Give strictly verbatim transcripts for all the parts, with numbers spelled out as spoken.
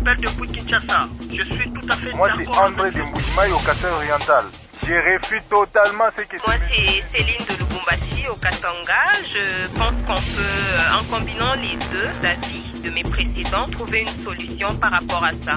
appelle depuis Kinshasa. Je suis tout à fait Moi, d'accord. Moi, c'est André de Mbujimaï au Kasai-Oriental. Je réfute totalement ce que... Moi, c'est Céline de Lubumbashi au Katanga. Je pense qu'on peut, en combinant les deux avis de mes précédents, trouver une solution par rapport à ça.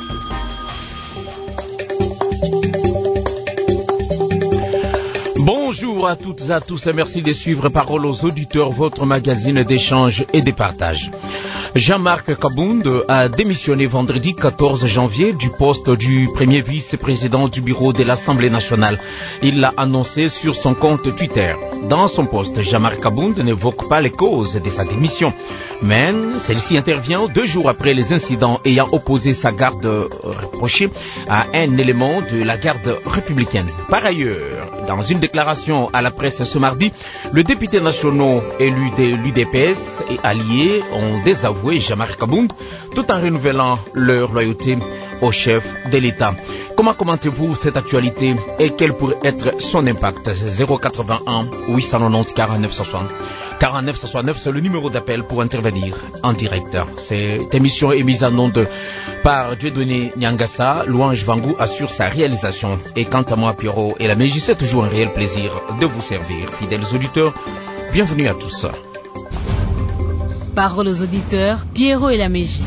Bonjour à toutes et à tous et merci de suivre Parole aux auditeurs, votre magazine d'échange et de partage. Jean-Marc Kabound a démissionné vendredi quatorze janvier du poste du premier vice-président du bureau de l'Assemblée nationale. Il l'a annoncé sur son compte Twitter. Dans son poste, Jean-Marc Kabound n'évoque pas les causes de sa démission, mais celle-ci intervient deux jours après les incidents ayant opposé sa garde reprochée à un élément de la garde républicaine. Par ailleurs, dans une déclaration à la presse ce mardi, le député national élu de l'U D P S et alliés ont désavoué Jean-Marc Kabound tout en renouvelant leur loyauté au chef de l'État. Comment commentez-vous cette actualité et quel pourrait être son impact? zéro quatre-vingt-un huit cent quatre-vingt-onze quarante-neuf soixante. quarante-neuf soixante-neuf, c'est le numéro d'appel pour intervenir en direct. Cette émission est mise en onde par Dieudonné Nyangassa. Louange Vangou assure sa réalisation. Et quant à moi, Pierrot et la Mégie, c'est toujours un réel plaisir de vous servir. Fidèles auditeurs, bienvenue à tous. Parole aux auditeurs, Pierrot et la Mégie.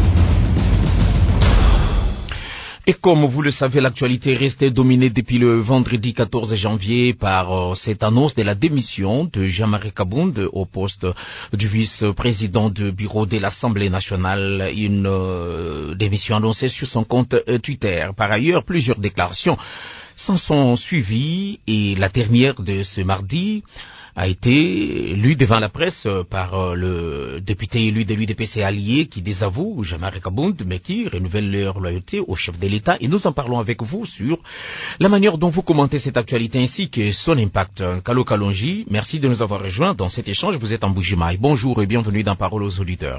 Et comme vous le savez, l'actualité est restée dominée depuis le vendredi quatorze janvier par euh, cette annonce de la démission de Jean-Marc Kabound au poste du vice-président du bureau de l'Assemblée nationale. Une euh, démission annoncée sur son compte euh, Twitter. Par ailleurs, plusieurs déclarations s'en sont suivies et la dernière de ce mardi a été lue devant la presse par le député élu de l'U D P S allié qui désavoue Jean-Marc Kabound mais qui renouvelle leur loyauté au chef de l'État. Et nous en parlons avec vous sur la manière dont vous commentez cette actualité ainsi que son impact. Kalo Kalonji, merci de nous avoir rejoints dans cet échange. Vous êtes en Mbujimaï. Bonjour et bienvenue dans Parole aux auditeurs.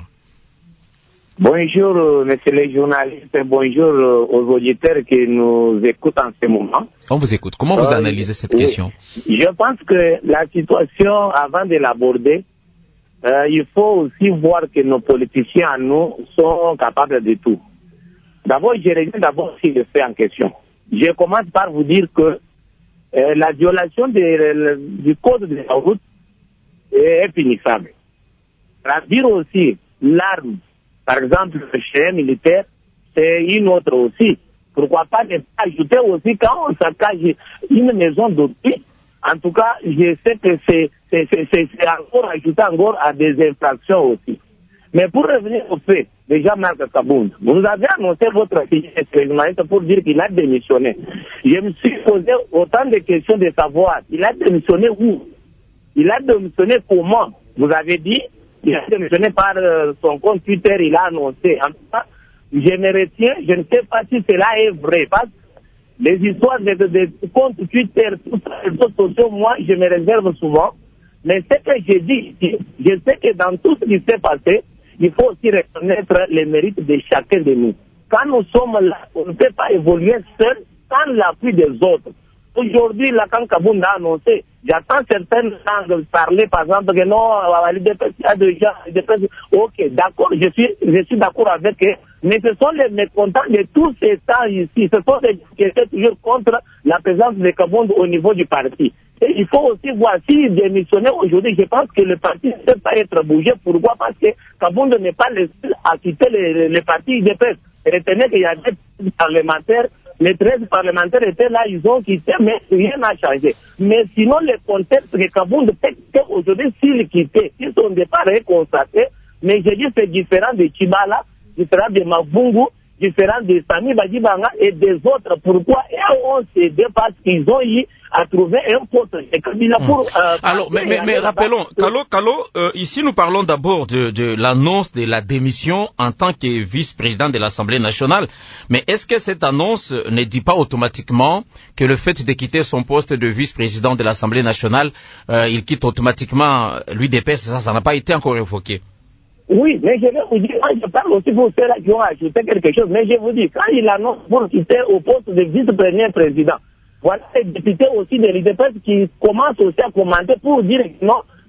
Bonjour, euh, messieurs les journalistes, bonjour euh, aux auditeurs qui nous écoutent en ce moment. On vous écoute. Comment vous euh, analysez cette oui. question? Je pense que la situation, avant de l'aborder, euh, il faut aussi voir que nos politiciens, à nous, sont capables de tout. D'abord, je reviens d'abord sur le fait en question. Je commence par vous dire que euh, la violation de, le, du code de la route est, est punissable. C'est-à-dire aussi, l'arme, par exemple, le chien militaire, c'est une autre aussi. Pourquoi pas ne pas ajouter aussi quand on saccage une maison d'autrui? En tout cas, je sais que c'est, c'est, c'est, c'est, c'est encore ajouté encore à des infractions aussi. Mais pour revenir au fait, déjà Marc Kabound, vous avez annoncé votre journaliste pour dire qu'il a démissionné. Je me suis posé autant de questions de savoir, il a démissionné où? Il a démissionné comment? Vous avez dit il a démissionné par euh, son compte Twitter, il a annoncé. En tout cas, je me retiens, je ne sais pas si cela est vrai. Parce que les histoires de, de, de compte Twitter, tous les réseaux sociaux, moi, je me réserve souvent. Mais ce que j'ai dit ici, je sais que dans tout ce qui s'est passé, il faut aussi reconnaître les mérites de chacun de nous. Quand nous sommes là, on ne peut pas évoluer seul sans l'appui des autres. Aujourd'hui, la quand Kabound a annoncé, j'attends certaines langues parler, par exemple, que non, l'U D P S a déjà, l'U D P S, ok, d'accord, je suis, je suis d'accord avec eux, mais ce sont les mécontents de tous ces temps ici, ce sont des qui étaient toujours contre la présence de Kabound au niveau du parti. Et il faut aussi voir, s'il démissionnait aujourd'hui, je pense que le parti ne peut pas être bougé. Pourquoi? Parce que Kabound n'est pas le seul à quitter le, le, le parti U D P S. Retenez qu'il y a des parlementaires, les treize parlementaires étaient là, ils ont quitté, mais rien n'a changé. Mais sinon, le contexte que Kabound peut aujourd'hui, s'il quittait, si son départ est constaté, mais je dis c'est différent de Chibala, différent de Mavungu, différent de Sami Badibanga et des autres. Pourquoi? Et on s'est dit parce qu'ils ont eu à trouver un poste. Pour, euh, Alors, mais, mais, mais rappelons, Kalo, Kalo, euh, ici nous parlons d'abord de, de l'annonce de la démission en tant que vice-président de l'Assemblée nationale. Mais est-ce que cette annonce ne dit pas automatiquement que le fait de quitter son poste de vice-président de l'Assemblée nationale, euh, il quitte automatiquement l'U D P S? Ça, ça n'a pas été encore évoqué. Oui, mais je vais vous dire, moi je parle aussi pour ceux-là qui ont ajouté quelque chose, mais je vous dis, quand il annonce pour quitter au poste de vice-premier président, voilà les députés aussi de l'U D P S qui commencent aussi à commenter pour dire non,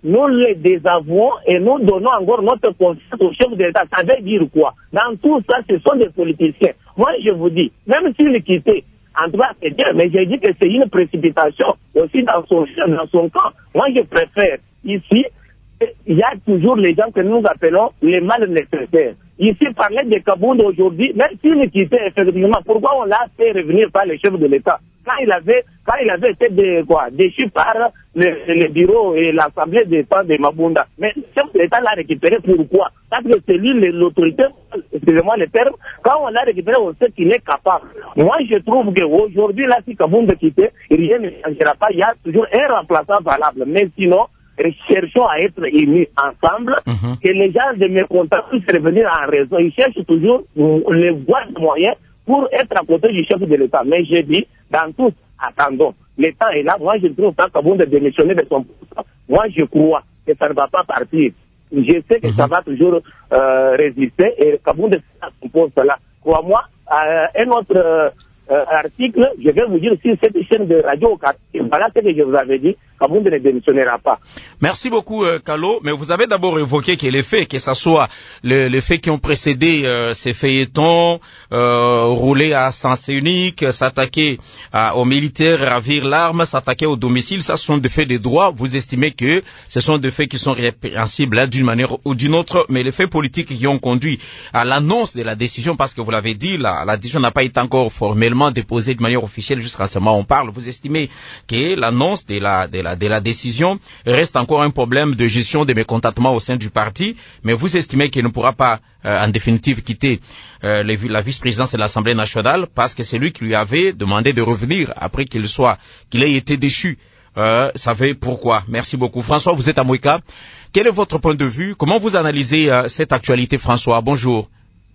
nous les désavouons et nous donnons encore notre confiance au chef de l'État. Ça veut dire quoi? Dans tout ça, ce sont des politiciens. Moi, je vous dis, même s'il quittait, en tout cas, c'est bien, mais j'ai dit que c'est une précipitation aussi dans son, dans son camp. Moi, je préfère ici, il y a toujours les gens que nous appelons les mal nécessaires. Ici, parler de Kabound aujourd'hui, même s'il quittait effectivement, pourquoi on l'a fait revenir par le chef de l'État? Quand il avait, quand il avait été de, quoi, déchu par le, le bureau et l'Assemblée d'État de Mabunda. Mais le chef de l'État l'a récupéré pourquoi? Parce que c'est lui l'autorité, excusez-moi le terme, quand on l'a récupéré, on sait qu'il est capable. Moi, je trouve qu'aujourd'hui, là, si Kabound quittait, rien ne changera pas. Il y a toujours un remplaçant valable. Mais sinon, cherchons à être unis ensemble, mm-hmm. que les gens de mes contacts puissent revenir en raison. Ils cherchent toujours les voies de moyens pour être à côté du chef de l'État. Mais j'ai dit, dans tout, attendons, l'État est là. Moi, je trouve pas Kabound de démissionner de son poste. Moi, je crois que ça ne va pas partir. Je sais que mm-hmm. ça va toujours euh, résister et Kabound est à son poste là. Crois-moi, euh, un autre euh, euh, article, je vais vous dire si cette chaîne de radio, voilà ce que je vous avais dit, Kabound ne démissionnera pas. Merci beaucoup, euh, Kalo. Mais vous avez d'abord évoqué que les faits, que ce soit le, les faits qui ont précédé euh, ces feuilletons, euh, rouler à sens unique, s'attaquer aux militaires, ravir l'arme, s'attaquer au domicile, ça ce sont des faits de droit. Vous estimez que ce sont des faits qui sont répréhensibles hein, d'une manière ou d'une autre, mais les faits politiques qui ont conduit à l'annonce de la décision, parce que vous l'avez dit, la, la décision n'a pas été encore formellement déposée de manière officielle jusqu'à ce moment où on parle. Vous estimez que l'annonce de la, de la, de la décision reste encore un problème de gestion des mécontentements au sein du parti, mais vous estimez qu'il ne pourra pas, euh, en définitive, quitter euh, les, la vice-présidence de l'Assemblée nationale parce que c'est lui qui lui avait demandé de revenir après qu'il soit, qu'il ait été déchu. Euh, savez pourquoi. Merci beaucoup. François, vous êtes à Moïka. Quel est votre point de vue? Comment vous analysez euh, cette actualité, François? Bonjour.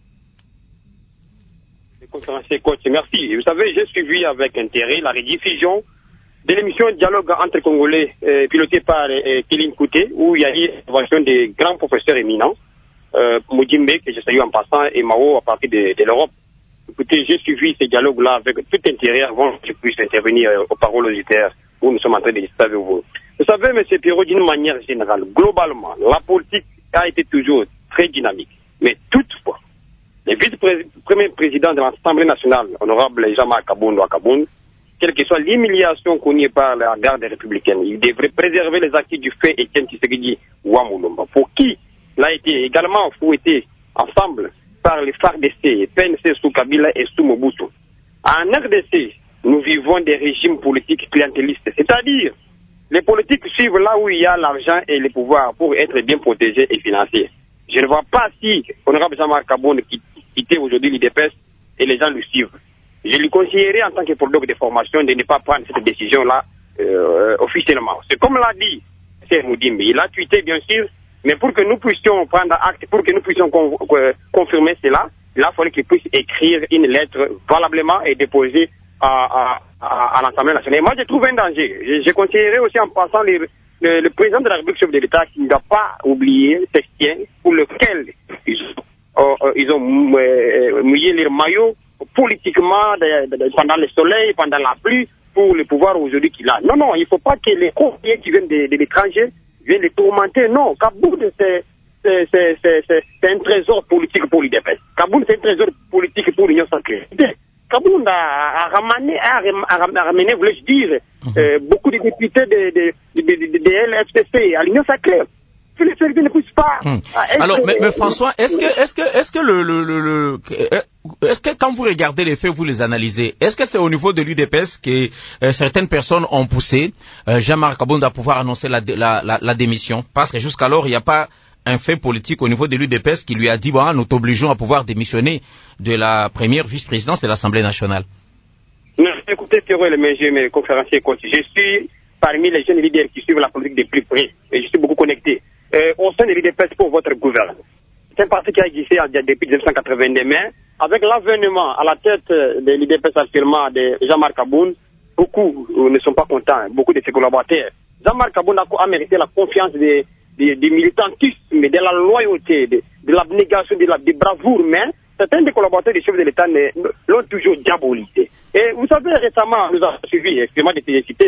Conférencier coach, merci. Vous savez, j'ai suivi avec intérêt la rediffusion de l'émission Dialogue entre Congolais euh, pilotée par euh, Kéline Kouté, où il y a eu l'intervention des grands professeurs éminents, euh, Moudimbe, que je salue en passant, et Mao à partir de, de l'Europe. Écoutez, j'ai suivi ces dialogues-là avec tout intérêt avant que je puisse intervenir euh, aux paroles auditeurs où nous sommes en train de discuter avec vous. Vous savez, M. Pierrot, d'une manière générale, globalement, la politique a été toujours très dynamique. Mais toutefois, le vice-premier président de l'Assemblée nationale, honorable Jean-Marc Kabound ou Kabound, quelle que soit l'humiliation connue par la garde républicaine, il devrait préserver les acquis du fait Étienne Tshisekedi Ouamoulomba, pour qui il a été également fouetté ensemble par les F A R D C, P N C sous Kabila et sous Mobutu. En R D C, nous vivons des régimes politiques clientélistes, c'est-à-dire les politiques suivent là où il y a l'argent et le pouvoir pour être bien protégés et financés. Je ne vois pas si honorable Jean-Marc Kabound quittait aujourd'hui l'U D P S et les gens le suivent. Je lui conseillerais en tant que producteur de formation de ne pas prendre cette décision-là euh, officiellement. C'est comme l'a dit M. Moudimbe, il a tweeté bien sûr, mais pour que nous puissions prendre acte, pour que nous puissions con, euh, confirmer cela, il a fallu qu'il puisse écrire une lettre valablement et déposer à, à, à, à l'Assemblée nationale. Et moi je trouve un danger. Je, je conseillerais aussi en passant les, le, le président de la République, chef de l'État, qui ne doit pas oublier Sestien, pour lequel ils, euh, ils ont euh, mouillé les maillots politiquement de, de, de, pendant le soleil, pendant la pluie, pour le pouvoir aujourd'hui qu'il a. Non, non, il ne faut pas que les conseillers qui viennent de, de l'étranger viennent les tourmenter. Non, Kabound, c'est, c'est, c'est, c'est, c'est un trésor politique pour l'U D P S. Kabound, c'est un trésor politique pour l'Union sacrée. Kabound a, a ramené, a, a, a ramené, voulais-je dire, euh, beaucoup de députés de, de, de, de, de L F C C à l'Union sacrée. Que les services ne puissent pas. Hum. Alors, mais, mais François, est-ce que, est-ce que, est-ce que le, le, le, le est-ce que quand vous regardez les faits, vous les analysez, est-ce que c'est au niveau de l'U D P S que euh, certaines personnes ont poussé euh, Jean-Marc Kabound à pouvoir annoncer la, la, la, la démission? Parce que jusqu'alors, il n'y a pas un fait politique au niveau de l'U D P S qui lui a dit, bon, nous t'obligeons à pouvoir démissionner de la première vice-présidence de l'Assemblée nationale. Non, écoutez, Pierrot, mes, mes conférenciers coach, je suis parmi les jeunes leaders qui suivent la politique de plus près et je suis beaucoup connecté. Euh, au sein de l'U D P S pour votre gouvernement. C'est un parti qui a existé depuis mille neuf cent quatre-vingt-deux, mais avec l'avènement à la tête de l'U D P S actuellement de Jean-Marc Kabound, beaucoup ne sont pas contents, beaucoup de ses collaborateurs. Jean-Marc Kabound a, a mérité la confiance des, des, des militantistes, de la loyauté, de, de l'abnégation, de la de bravoure, mais certains des collaborateurs du chef de l'État l'ont toujours diabolisé. Et vous savez, récemment, nous avons suivi, excusez-moi de féliciter,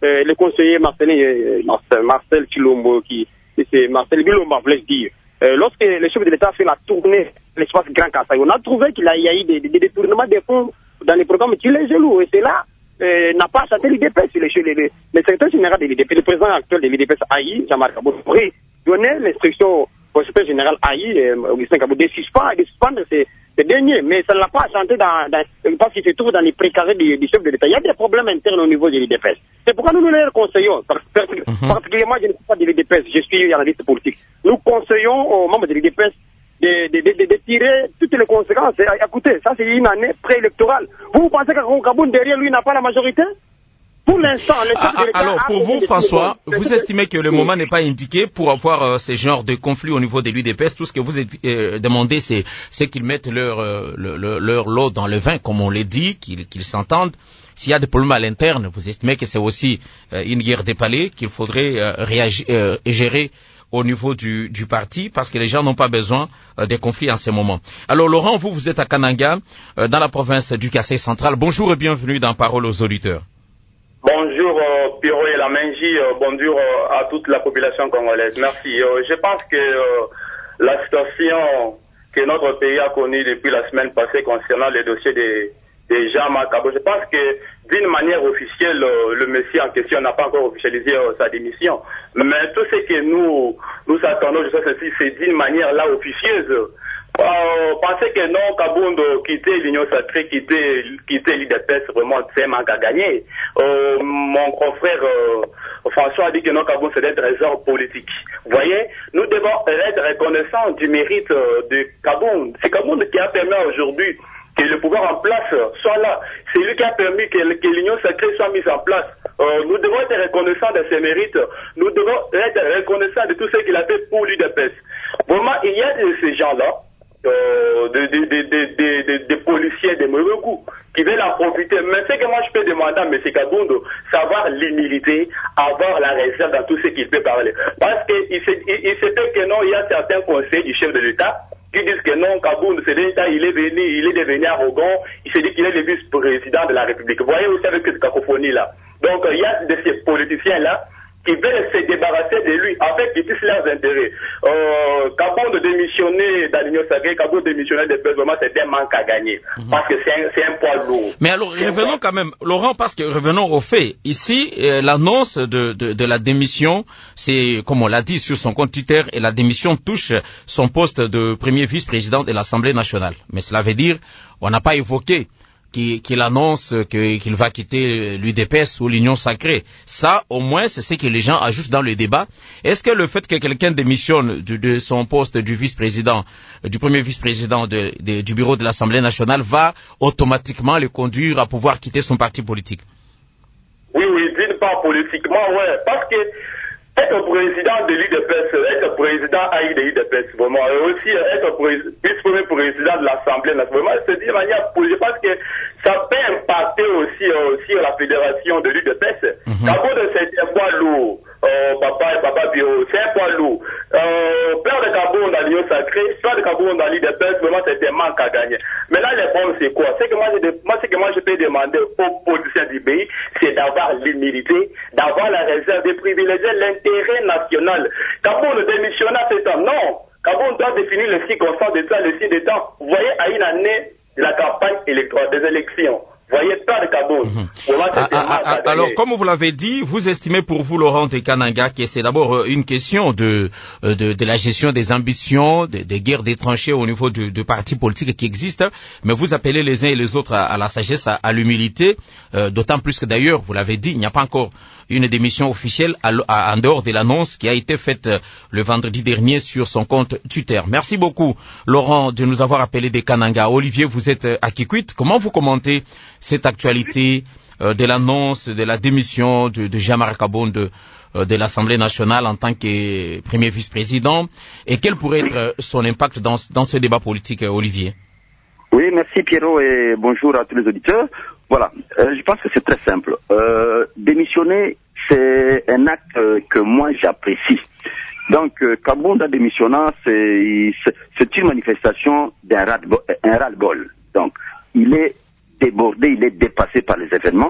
euh, le conseiller Marcelin, euh, Marcel, Marcel Chilombo, qui, c'est Marcel Bilomba, voulais dire, euh, lorsque le chef de l'État a fait la tournée de l'espace Grand Kassai, on a trouvé qu'il y a eu des, des détournements des fonds dans les programmes qui les gelous, et c'est là, euh, n'a pas chanté l'I D P S, le, le, le, le secrétaire général de l'I D P S, le président actuel de l'I D P S, Aïe, Jean-Marc Kabou, donner l'instruction au secrétaire général Aïe, euh, Augustin Kabou, de suspendre, de suspendre ces, ces derniers, mais ça ne l'a pas chanté dans, dans, parce qu'il se trouve dans les précarés du, du chef de l'État. Il y a des problèmes internes au niveau de l'I D P S. C'est pourquoi nous nous les conseillons, parce, parce, mm-hmm. particulièrement, je ne suis pas de l'I D P S, je suis analyste politique. Nous conseillons aux membres de l'I D P S de, de, de, de, de tirer toutes les conséquences. Et, écoutez, ça c'est une année préélectorale. Vous, vous pensez que Kaboun, derrière lui, n'a pas la majorité? Pour l'instant, le chef de l'État... Alors, pour vous, François, vous estimez que le moment n'est pas indiqué pour avoir euh, ce genre de conflit au niveau de l'U D P S. Tout ce que vous euh, demandez, c'est, c'est qu'ils mettent leur, euh, leur, leur lot dans le vin, comme on l'a dit, qu'ils, qu'ils s'entendent. S'il y a des problèmes à l'interne, vous estimez que c'est aussi euh, une guerre des palais qu'il faudrait euh, réagir euh, et gérer au niveau du, du parti, parce que les gens n'ont pas besoin euh, des conflits en ce moment. Alors, Laurent, vous, vous êtes à Kananga, euh, dans la province du Kassai central. Bonjour et bienvenue dans Parole aux auditeurs. Bonjour euh, Pierrot et la Menji, euh, bonjour euh, à toute la population congolaise. Merci. Euh, je pense que euh, la situation que notre pays a connue depuis la semaine passée concernant le dossier des, des Jean-Marc Kabou, je pense que d'une manière officielle, euh, le monsieur en question n'a pas encore officialisé euh, sa démission. Mais tout ce que nous nous attendons, je sais ceci, c'est d'une manière là officieuse. Euh, pensez que non, Kabound quitter l'Union Sacrée, quitter, quitter l'I D P S, vraiment, c'est un manque à gagner. Euh, mon confrère euh, François a dit que non, Kabound, c'est des trésors politiques. Vous voyez, nous devons être reconnaissants du mérite euh, de Kabound. C'est Kabound qui a permis aujourd'hui que le pouvoir en place soit là. C'est lui qui a permis que, que l'Union Sacrée soit mise en place. Euh, nous devons être reconnaissants de ses mérites. Nous devons être reconnaissants de tout ce qu'il a fait pour l'U D P S. Vraiment, il y a de ces gens-là, Euh, des de, de, de, de, de, de policiers de mauvais goût qui veulent en profiter. Mais ce que moi je peux demander à M. Kabound, savoir l'humilité, avoir la réserve dans tout ce qu'il peut parler. Parce qu'il se, il, il se fait que non, il y a certains conseils du chef de l'État qui disent que non, Kabound, c'est l'État, il est venu, il est devenu arrogant, il se dit qu'il est le vice-président de la République. Vous voyez aussi avec cette cacophonie là. Donc il y a de ces politiciens là qui veulent se débarrasser de lui avec qu'ils puissent leurs intérêts. Euh, Kabound démissionner dans l'Union Sacrée, Kabound démissionner des peuples, vraiment c'est un manque à gagner. Mm-hmm. Parce que c'est un, c'est un poids lourd. Mais alors, c'est revenons quand même, Laurent, parce que revenons au fait. Ici, euh, l'annonce de, de, de la démission, c'est, comme on l'a dit sur son compte Twitter, et la démission touche son poste de premier vice-président de l'Assemblée nationale. Mais cela veut dire, on n'a pas évoqué qu'il, qu'il annonce que, qu'il va quitter l'U D P S ou l'Union Sacrée. Ça, au moins, c'est ce que les gens ajoutent dans le débat. Est-ce que le fait que quelqu'un démissionne de, de son poste du vice-président, du premier vice-président de, de, du bureau de l'Assemblée nationale va automatiquement le conduire à pouvoir quitter son parti politique? Oui, oui, d'une part politiquement, ouais, parce que être président de l'U D P S, être président A I de l'U D P S, vraiment, et aussi être vice-premier président de l'Assemblée nationale, vraiment, c'est d'une manière politique, parce que ça peut impacter aussi euh, sur la fédération de l'U D P S. Mm-hmm. D'abord, c'est un poids lourd, euh, papa et papa Bio, c'est un poids lourd. Euh, père de Kabound dans l'Union Sacrée, père de Kabound dans l'U D P S, vraiment, c'est un manque à gagner. Mais là, le problème, c'est quoi? C'est que moi, je, moi, c'est que moi, je peux demander aux politiciens du pays, c'est d'avoir l'humilité, d'avoir la réserve, de privilégier l'intérêt national. Kabound démissionne à ce temps. Non. Kabound doit définir les circonstances de temps, les signes de temps. Vous voyez, à une année de la campagne électorale, des élections. Vous voyez, pas de Kabound. Mmh. Ah, ah, ah, alors, comme vous l'avez dit, vous estimez pour vous, Laurent de Kananga, que c'est d'abord une question de, de, de la gestion des ambitions, des, des guerres des tranchées au niveau de, de partis politiques qui existent, mais vous appelez les uns et les autres à, à la sagesse, à, à l'humilité, euh, d'autant plus que d'ailleurs, vous l'avez dit, il n'y a pas encore une démission officielle à, à, en dehors de l'annonce qui a été faite le vendredi dernier sur son compte Twitter. Merci beaucoup, Laurent, de nous avoir appelé des Kananga. Olivier, vous êtes à Kikwit. Comment vous commentez cette actualité euh, de l'annonce de la démission de, de Jean-Marc Kabound de, euh, de l'Assemblée nationale en tant que premier vice-président, et quel pourrait être son impact dans, dans ce débat politique, Olivier? Oui, merci Pierrot et bonjour à tous les auditeurs. Voilà, euh, je pense que c'est très simple. Euh, démissionner, c'est un acte euh, que moi j'apprécie. Donc, euh, Kabound en démissionnant, c'est, c'est une manifestation d'un ras-le-bol. Donc, il est débordé, il est dépassé par les événements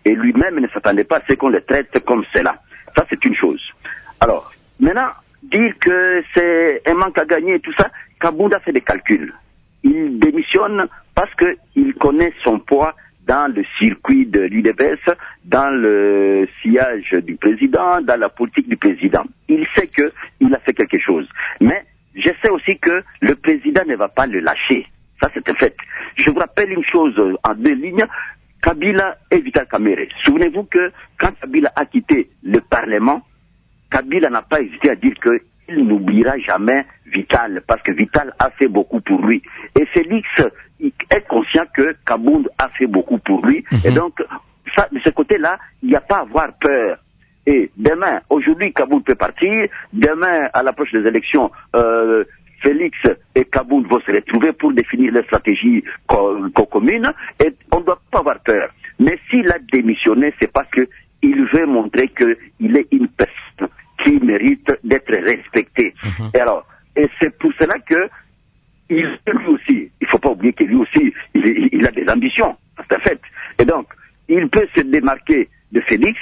Et lui-même ne s'attendait pas à ce qu'on le traite comme cela. Ça, c'est une chose. Alors, maintenant, dire que c'est un manque à gagner et tout ça, Kabound a fait des calculs. Il démissionne parce qu'il connaît son poids dans le circuit de l'U D P S, dans le sillage du président, dans la politique du président. Il sait qu'il a fait quelque chose. Mais je sais aussi que le président ne va pas le lâcher. Ça, c'est un fait. Je vous rappelle une chose en deux lignes. Kabila et Vital Kamerhe. Souvenez-vous que quand Kabila a quitté le Parlement, Kabila n'a pas hésité à dire qu'il n'oubliera jamais Vital, parce que Vital a fait beaucoup pour lui. Et Félix est conscient que Kabound a fait beaucoup pour lui. Mm-hmm. Et donc, ça, de ce côté-là, il n'y a pas à avoir peur. Et demain, aujourd'hui, Kabound peut partir. Demain, à l'approche des élections, euh, Félix et Kabound vont se retrouver pour définir leur stratégie co- co- commune. Et on ne doit pas avoir peur. Mais s'il a démissionné, c'est parce qu'il veut montrer qu'il est une personne qui mérite d'être respectée. Mm-hmm. Et alors, et c'est pour cela que il, lui aussi, il ne faut pas oublier que lui aussi, il, il a des ambitions, c'est un fait. Et donc, il peut se démarquer de Félix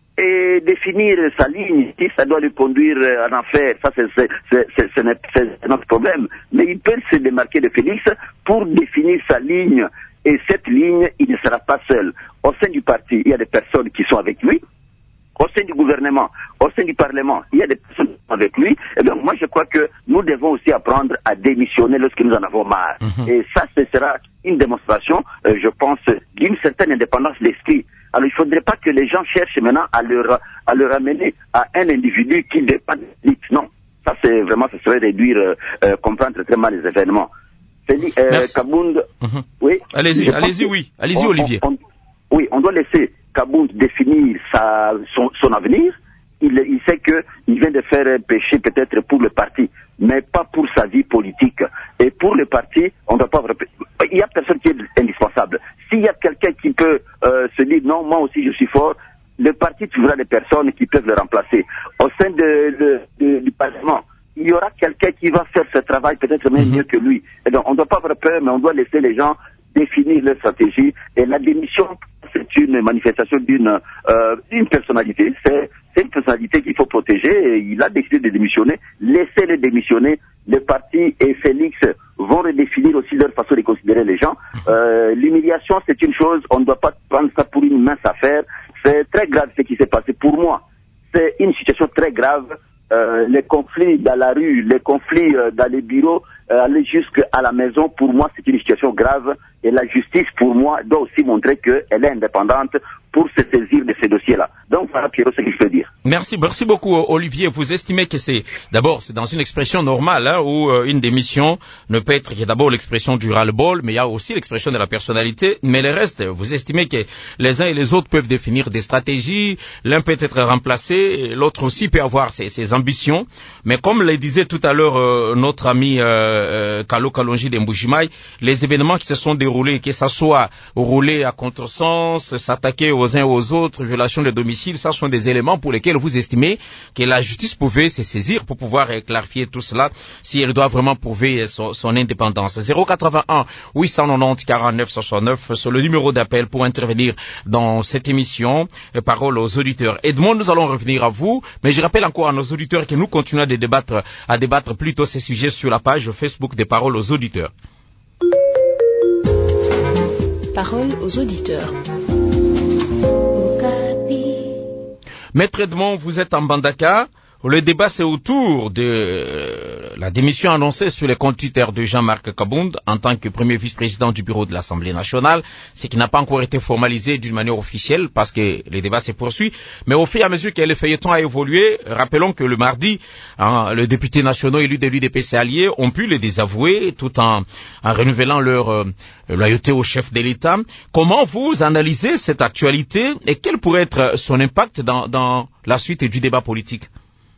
et définir sa ligne. Si ça doit le conduire en enfer, ça c'est, c'est, c'est, c'est, c'est, c'est notre problème. Mais il peut se démarquer de Félix pour définir sa ligne. Et cette ligne, il ne sera pas seul. Au sein du parti, il y a des personnes qui sont avec lui. Au sein du gouvernement, au sein du Parlement, il y a des personnes qui sont avec lui. Et bien, moi, je crois que nous devons aussi apprendre à démissionner lorsque nous en avons marre. Mm-hmm. Et ça, ce sera une démonstration, euh, je pense, d'une certaine indépendance d'esprit. Alors, il ne faudrait pas que les gens cherchent maintenant à leur, à leur amener à un individu qui dépend de l'élite. Non. Ça, c'est vraiment, ça serait réduire, euh, euh, comprendre très mal les événements. C'est dit, euh, Kabound, mm-hmm. oui. Allez-y, allez-y, oui. Allez-y, on, Olivier. On, on, oui, on doit laisser Kabound définir sa, son, son avenir. Il, il sait qu'il vient de faire un péché peut-être pour le parti, mais pas pour sa vie politique. Et pour le parti, on ne doit pas... Il y a personne qui est indispensable. S'il y a quelqu'un qui peut euh, se dire non, moi aussi je suis fort, le parti trouvera des personnes qui peuvent le remplacer. Au sein de, de, de, du Parlement, il y aura quelqu'un qui va faire ce travail peut-être même mm-hmm. mieux que lui. Et donc on ne doit pas avoir peur, mais on doit laisser les gens définir leur stratégie. Et la démission, c'est une manifestation d'une euh, d'une personnalité. C'est, c'est une personnalité qu'il faut protéger. Et il a décidé de démissionner. Laissez-le démissionner. Le parti et Félix vont redéfinir aussi leur façon de considérer les gens. Euh, l'humiliation, c'est une chose. On ne doit pas prendre ça pour une mince affaire. C'est très grave ce qui s'est passé. Pour moi, c'est une situation très grave. Euh, les conflits dans la rue, les conflits euh, dans les bureaux, euh, aller jusqu'à la maison, pour moi, c'est une situation grave. Et la justice, pour moi, doit aussi montrer qu'elle est indépendante pour se saisir de ces dossiers-là. Donc, voilà, Pierrot, ce que je peux dire. Merci, merci beaucoup, Olivier. Vous estimez que c'est, d'abord, c'est dans une expression normale, hein, où euh, une démission ne peut être que d'abord l'expression du ras-le-bol, mais il y a aussi l'expression de la personnalité. Mais le reste, vous estimez que les uns et les autres peuvent définir des stratégies, l'un peut être remplacé, l'autre aussi peut avoir ses, ses ambitions. Mais comme le disait tout à l'heure euh, notre ami euh, euh, Kalo Kalonji de Mbujimaï, les événements qui se sont déroulés, que ça soit rouler à contresens, s'attaquer aux uns aux autres, violation de domicile, ça sont des éléments pour lesquels vous estimez que la justice pouvait se saisir pour pouvoir clarifier tout cela, si elle doit vraiment prouver son, son indépendance. zéro quatre-vingt-un huit cent quatre-vingt-dix quarante-neuf soixante-neuf, sur le numéro d'appel pour intervenir dans cette émission. Parole aux auditeurs. Edmond, nous allons revenir à vous, mais je rappelle encore à nos auditeurs que nous continuons à débattre, à débattre plutôt ces sujets sur la page Facebook des Paroles aux auditeurs. Parole aux auditeurs. Maître Edmond, vous êtes en Bandaka. Le débat, c'est autour de la démission annoncée sur les comptes Twitter de Jean-Marc Kabound en tant que premier vice-président du bureau de l'Assemblée nationale, ce qui n'a pas encore été formalisé d'une manière officielle parce que le débat se poursuit. Mais au fur et à mesure que le feuilleton a évolué, rappelons que le mardi, hein, les députés nationaux élus de l'U D P C alliés ont pu le désavouer tout en, en renouvelant leur euh, loyauté au chef de l'État. Comment vous analysez cette actualité et quel pourrait être son impact dans, dans la suite du débat politique?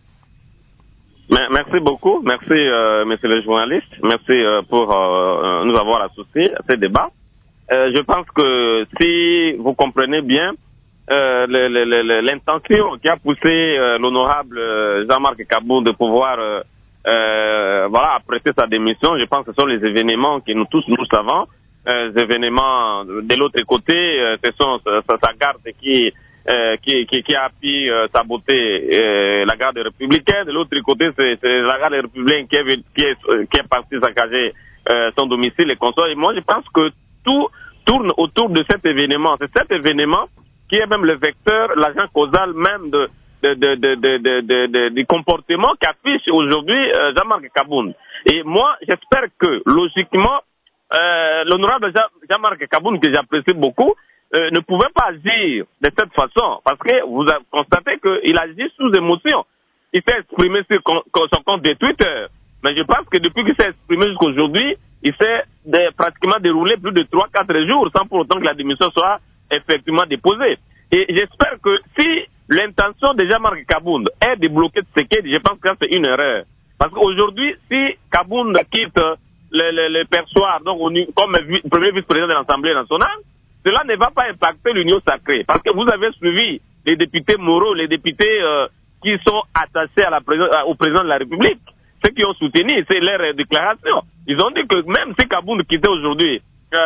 Merci beaucoup, merci euh, monsieur le journaliste, merci euh, pour euh, nous avoir associés à ce débat. Euh, je pense que si vous comprenez bien euh, le, le, le, l'intention qui a poussé euh, l'honorable Jean-Marc Kabound de pouvoir euh, euh, voilà, apprêter sa démission, je pense que ce sont les événements que nous tous nous savons. euh, événements. De l'autre côté, euh, ce sont sa, sa garde qui, euh, qui, qui, qui a pu euh, saboter euh, la garde républicaine. De l'autre côté, c'est, c'est la garde républicaine qui est, qui est, qui est partie saccager euh, son domicile et consorts. Et moi, je pense que tout tourne autour de cet événement. C'est cet événement qui est même le vecteur, l'agent causal même de De, de, de, de, de, de, de, du comportement qu'affiche aujourd'hui euh, Jean-Marc Kabound. Et moi, j'espère que, logiquement, euh, l'honorable Jean-Marc Kabound, que j'apprécie beaucoup, euh, ne pouvait pas agir de cette façon, parce que vous avez constaté qu'il agit sous émotion. Il s'est exprimé sur son compte de Twitter, mais je pense que depuis qu'il s'est exprimé jusqu'à aujourd'hui, il s'est de, pratiquement déroulé plus de trois quatre jours sans pour autant que la démission soit effectivement déposée. Et j'espère que si l'intention de Jean-Marc Kabound est de bloquer Tshisekedi, je pense que c'est une erreur. Parce qu'aujourd'hui, si Kabound quitte le, le, le perchoir, donc comme premier vice-président de l'Assemblée nationale, cela ne va pas impacter l'Union sacrée. Parce que vous avez suivi les députés moraux, les députés euh, qui sont attachés à la président, au président de la République, ceux qui ont soutenu, c'est leur déclaration. Ils ont dit que même si Kabound quittait aujourd'hui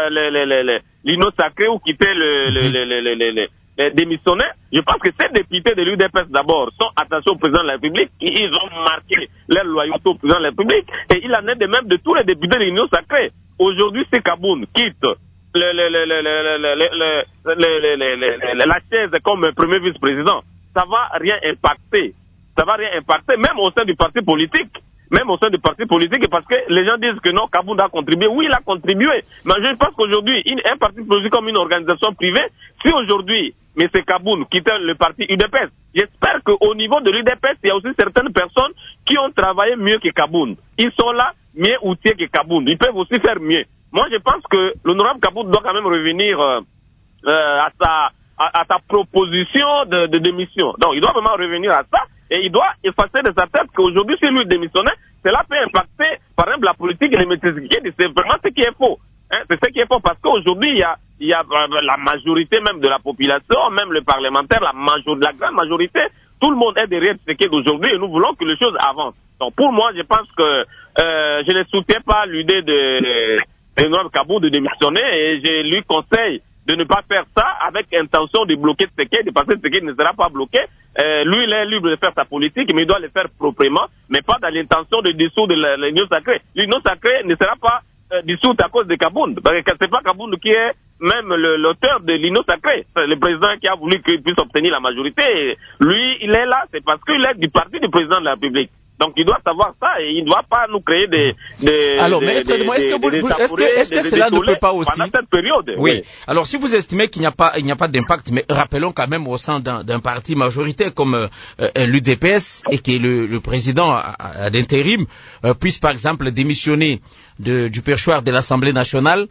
euh, l'Union sacrée ou quittait le, le, le, le, le, le, le démissionnaires, je pense que ces députés de l'U D P S d'abord sont attachés au président de la République, ils ont marqué leur loyauté au président de la République, et il en est de même de tous les députés de l'Union sacrée. Aujourd'hui, si Kabound quitte le, le, le, le, le, le, le, le, le, la chaise comme premier vice-président, ça va rien impacter. Ça va rien impacter, même au sein du parti politique. Même au sein du parti politique, parce que les gens disent que non, Kabound a contribué. Oui, il a contribué. Mais je pense qu'aujourd'hui, un parti politique comme une organisation privée, si aujourd'hui, M. Kabound quitte le parti U D P S, j'espère qu'au niveau de l'U D P S, il y a aussi certaines personnes qui ont travaillé mieux que Kabound. Ils sont là, mieux outillés que Kabound. Ils peuvent aussi faire mieux. Moi, je pense que l'honorable Kabound doit quand même revenir euh, euh, à sa à, à sa proposition de, de démission. Donc, il doit vraiment revenir à ça. Et il doit effacer de sa tête qu'aujourd'hui, si lui démissionnait, cela peut impacter, par exemple, la politique et les métiers. C'est vraiment ce qui est faux. Hein, c'est ce qui est faux parce qu'aujourd'hui, il y a, il y a la majorité même de la population, même le parlementaire, la, major, la grande majorité, tout le monde est derrière ce qui est d'aujourd'hui et nous voulons que les choses avancent. Donc, pour moi, je pense que euh, je ne soutiens pas l'idée de, de Noam Kabound de démissionner et je lui conseille de ne pas faire ça avec intention de bloquer Tshisekedi, parce que Tshisekedi ne sera pas bloqué. Euh, lui, il est libre de faire sa politique, mais il doit le faire proprement, mais pas dans l'intention de dissoudre l'Union sacrée. L'Union sacrée ne sera pas euh, dissoute à cause de Kabound, parce que c'est pas Kabound qui est même l'auteur de l'Union sacrée. C'est le président qui a voulu qu'il puisse obtenir la majorité. Et lui, il est là, c'est parce qu'il est du parti du président de la République. Donc il doit savoir ça et il ne doit pas nous créer des... des Alors, mais est-ce que, vous, est-ce que, est-ce que cela ne peut pas aussi... Pendant cette période. Oui. oui. Alors, si vous estimez qu'il n'y a pas, il n'y a pas d'impact, mais rappelons quand même au sein d'un, d'un parti majoritaire comme euh, l'U D P S et que le, le président à, à d'intérim euh, puisse par exemple démissionner de, du perchoir de l'Assemblée nationale,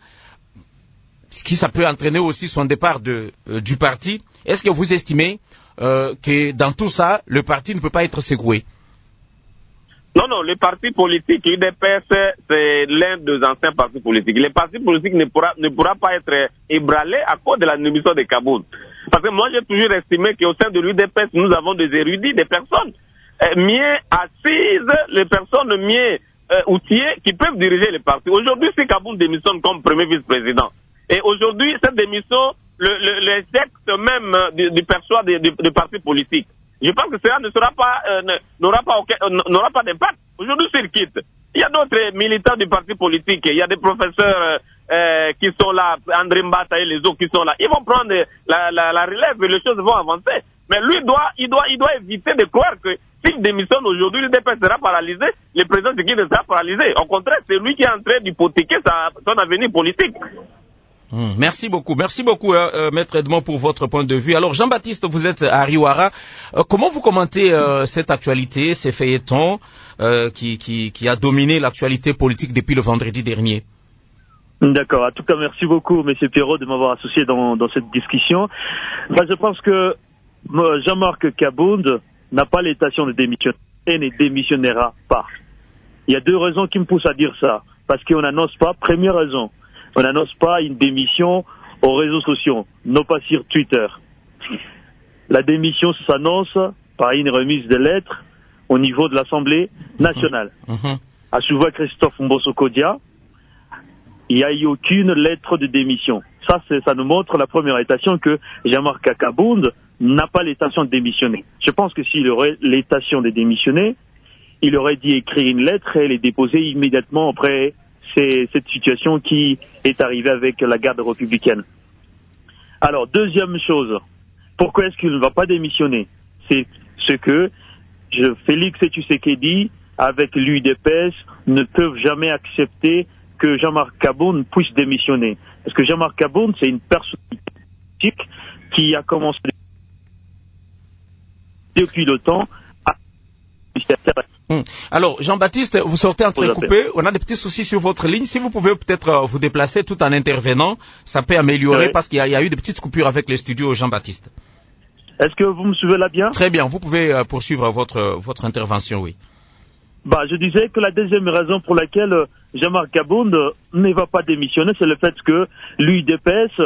ce qui ça peut entraîner aussi son départ de, euh, du parti. Est-ce que vous estimez euh, que dans tout ça, le parti ne peut pas être secoué? Non, non, les partis politiques, U D P S, c'est l'un des anciens partis politiques. Les partis politiques ne pourra, ne pourra pas être ébranlés à cause de la démission de Kabound. Parce que moi, j'ai toujours estimé qu'au sein de l'U D P S, nous avons des érudits, des personnes euh, mieux assises, les personnes mieux euh, outillées qui peuvent diriger les partis. Aujourd'hui, si Kabound démissionne comme premier vice-président, et aujourd'hui, cette démission, le, le, l'éjecte même du, du perchoir des du, du partis politiques. Je pense que cela ne sera pas, euh, n'aura pas, aucun, euh, n'aura pas d'impact. Aujourd'hui, s'il quitte, il y a d'autres militants du parti politique, il y a des professeurs euh, qui sont là, André Mbata et les autres qui sont là. Ils vont prendre la, la, la relève et les choses vont avancer. Mais lui doit, il doit, il doit éviter de croire que s'il démissionne aujourd'hui, le D P S sera paralysé, le président de qui ne sera paralysé. Au contraire, c'est lui qui est en train d'hypothéquer sa, son avenir politique. Mmh, merci beaucoup, merci beaucoup, euh, Maître Edmond, pour votre point de vue. Alors, Jean-Baptiste, vous êtes à Riwara. Euh, comment vous commentez euh, cette actualité, ces feuilletons euh, qui, qui, qui a dominé l'actualité politique depuis le vendredi dernier? D'accord. En tout cas, merci beaucoup, Monsieur Pierrot, de m'avoir associé dans, dans cette discussion. Enfin, je pense que Jean-Marc Kabound n'a pas l'intention de démissionner et ne démissionnera pas. Il y a deux raisons qui me poussent à dire ça. Parce qu'on n'annonce pas, première raison, on n'annonce pas une démission aux réseaux sociaux, non pas sur Twitter. La démission s'annonce par une remise de lettres au niveau de l'Assemblée nationale. Mmh. À Souva Christophe Mbosso Kodia il n'y a eu aucune lettre de démission. Ça, c'est, ça nous montre la première étation que Jean-Marc Kabound n'a pas l'intention de démissionner. Je pense que s'il aurait l'intention de démissionner, il aurait dit écrire une lettre et les déposer immédiatement après ces, cette situation qui est arrivée avec la garde républicaine. Alors, deuxième chose, pourquoi est-ce qu'il ne va pas démissionner? C'est ce que je, Félix Tshisekedi, avec l'U D P S, ne peuvent jamais accepter que Jean-Marc Kabound puisse démissionner. Parce que Jean-Marc Kabound, c'est une personnalité politique qui a commencé depuis le temps à... Alors, Jean-Baptiste, vous sortez entrecoupé. On a des petits soucis sur votre ligne. Si vous pouvez peut-être euh, vous déplacer tout en intervenant, ça peut améliorer oui. Parce qu'il y, y a eu des petites coupures avec les studios, Jean-Baptiste. Est-ce que vous me suivez là bien? Très bien. Vous pouvez euh, poursuivre votre, votre intervention, oui. Bah, je disais que la deuxième raison pour laquelle Jean-Marc Kabound ne va pas démissionner, c'est le fait que l'U D P S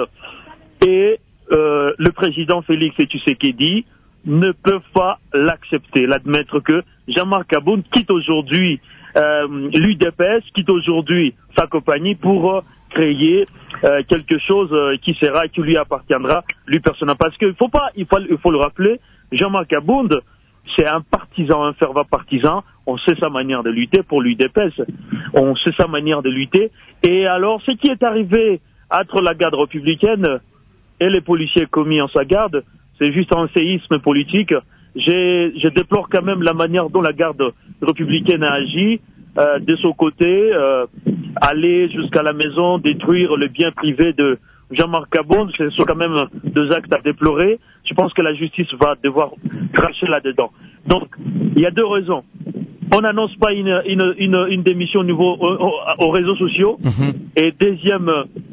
et euh, le président Félix Tshisekedi ne peuvent pas l'accepter, l'admettre que Jean-Marc Kabound quitte aujourd'hui euh, l'U D P S, quitte aujourd'hui sa compagnie pour euh, créer euh, quelque chose euh, qui sera, qui lui appartiendra, lui personnellement. Parce qu'il faut pas, il faut, il faut le rappeler, Jean-Marc Kabound, c'est un partisan, un fervent partisan. On sait sa manière de lutter pour l'U D P S. On sait sa manière de lutter. Et alors, ce qui est arrivé entre la garde républicaine et les policiers commis en sa garde, c'est juste un séisme politique. J'ai, je déplore quand même la manière dont la garde républicaine a agi. Euh, de son côté, euh, aller jusqu'à la maison, détruire le bien privé de Jean-Marc Kabound, ce sont quand même deux actes à déplorer. Je pense que la justice va devoir cracher là-dedans. Donc, il y a deux raisons. On n'annonce pas une, une, une, une démission au niveau aux, aux, aux réseaux sociaux. Mm-hmm. Et deuxième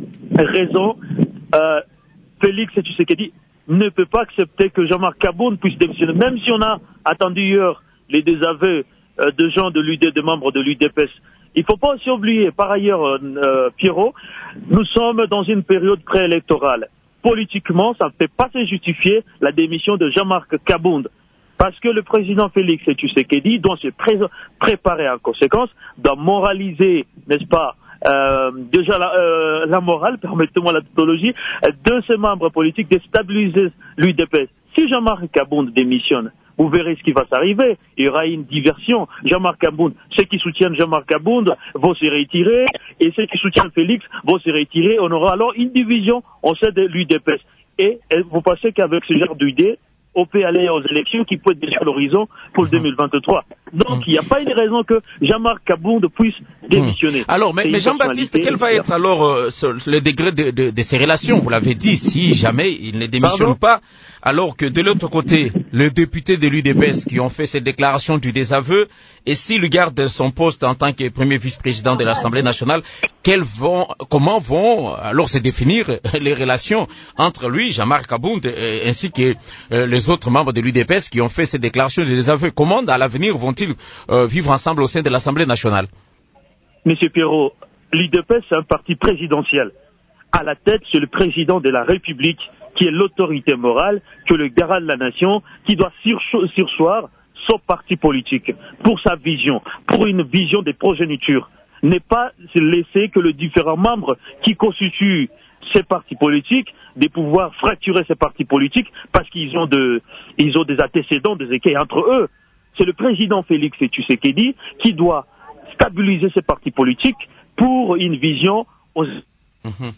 raison, euh, Félix Tshisekedi ne peut pas accepter que Jean-Marc Kabound puisse démissionner. Même si on a attendu hier les désaveux euh, de gens de l'U D, de membres de l'U D P S. Il ne faut pas aussi oublier, par ailleurs, euh, Pierrot, nous sommes dans une période préélectorale. Politiquement, ça ne peut pas se justifier la démission de Jean-Marc Kabound. Parce que le président Félix Tshisekedi doit se pré- préparer en conséquence, doit moraliser, n'est-ce pas, euh, déjà la, euh, la morale, permettez-moi la tautologie, de ses membres politiques, de stabiliser l'U D P S. Si Jean-Marc Kabound démissionne, vous verrez ce qui va s'arriver. Il y aura une diversion. Jean-Marc Kabound, ceux qui soutiennent Jean-Marc Kabound vont se retirer, et ceux qui soutiennent Félix vont se retirer. On aura alors une division au sein de l'U D P S. Et, et vous pensez qu'avec ce genre d'idée, on peut aller aux élections qui peuvent être déjà à l'horizon pour le deux mille vingt-trois. Donc, il n'y a pas une raison que Jean-Marc Kabound puisse démissionner. Alors, mais, mais Jean-Baptiste, quel va être alors euh, ce, le degré de, de, de ces relations? Vous l'avez dit, si jamais il ne démissionne Pardon? pas, alors que de l'autre côté, les députés de l'U D P S qui ont fait cette déclaration du désaveu, et s'il garde son poste en tant que premier vice-président de l'Assemblée nationale, quels vont, comment vont alors se définir les relations entre lui, Jean-Marc Kabound, ainsi que euh, les autres membres de l'U D P S qui ont fait ces déclarations de désaveu? Comment, à l'avenir, vont-ils euh, vivre ensemble au sein de l'Assemblée nationale? Monsieur Pierrot, l'U D P S, c'est un parti présidentiel. À la tête, c'est le président de la République, qui est l'autorité morale, que le garant de la nation, qui doit sursoir son parti politique pour sa vision, pour une vision des progénitures. N'est pas laisser que les différents membres qui constituent ces partis politiques de pouvoir fracturer ces partis politiques parce qu'ils ont de, ils ont des antécédents, des écueils entre eux. C'est le président Félix Tshisekedi qui doit stabiliser ces partis politiques pour une vision aux... Mmh.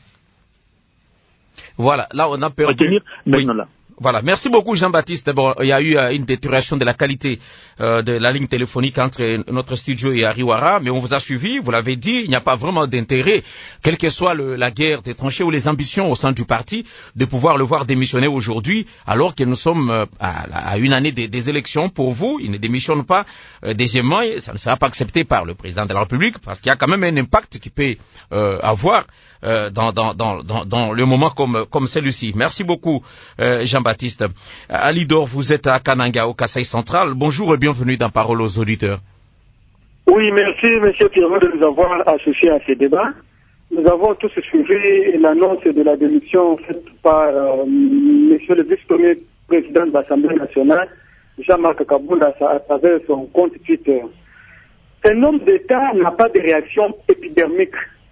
Voilà, là on a perdu. Oui. Voilà, merci beaucoup Jean-Baptiste. Bon, il y a eu euh, une détérioration de la qualité euh, de la ligne téléphonique entre notre studio et Ariwara, mais on vous a suivi, vous l'avez dit, il n'y a pas vraiment d'intérêt, quelle que soit le, la guerre des tranchées ou les ambitions au sein du parti, de pouvoir le voir démissionner aujourd'hui, alors que nous sommes euh, à, à une année des, des élections. Pour vous, il ne démissionne pas. Euh, deuxièmement, ça ne sera pas accepté par le président de la République, parce qu'il y a quand même un impact qui peut euh, avoir euh, dans, dans, dans, dans, dans le moment comme, comme celui-ci. Merci beaucoup euh, Jean-Baptiste. Alidor, vous êtes à Kananga, au Kasaï central. Bonjour et bienvenue dans Parole aux auditeurs. Oui, merci M. Pierrot de nous avoir associés à ce débat. Nous avons tous suivi l'annonce de la démission faite par euh, M. le vice-premier président de l'Assemblée nationale, Jean-Marc Kabound, à travers son compte Twitter. Un homme d'État n'a pas de réaction épidermique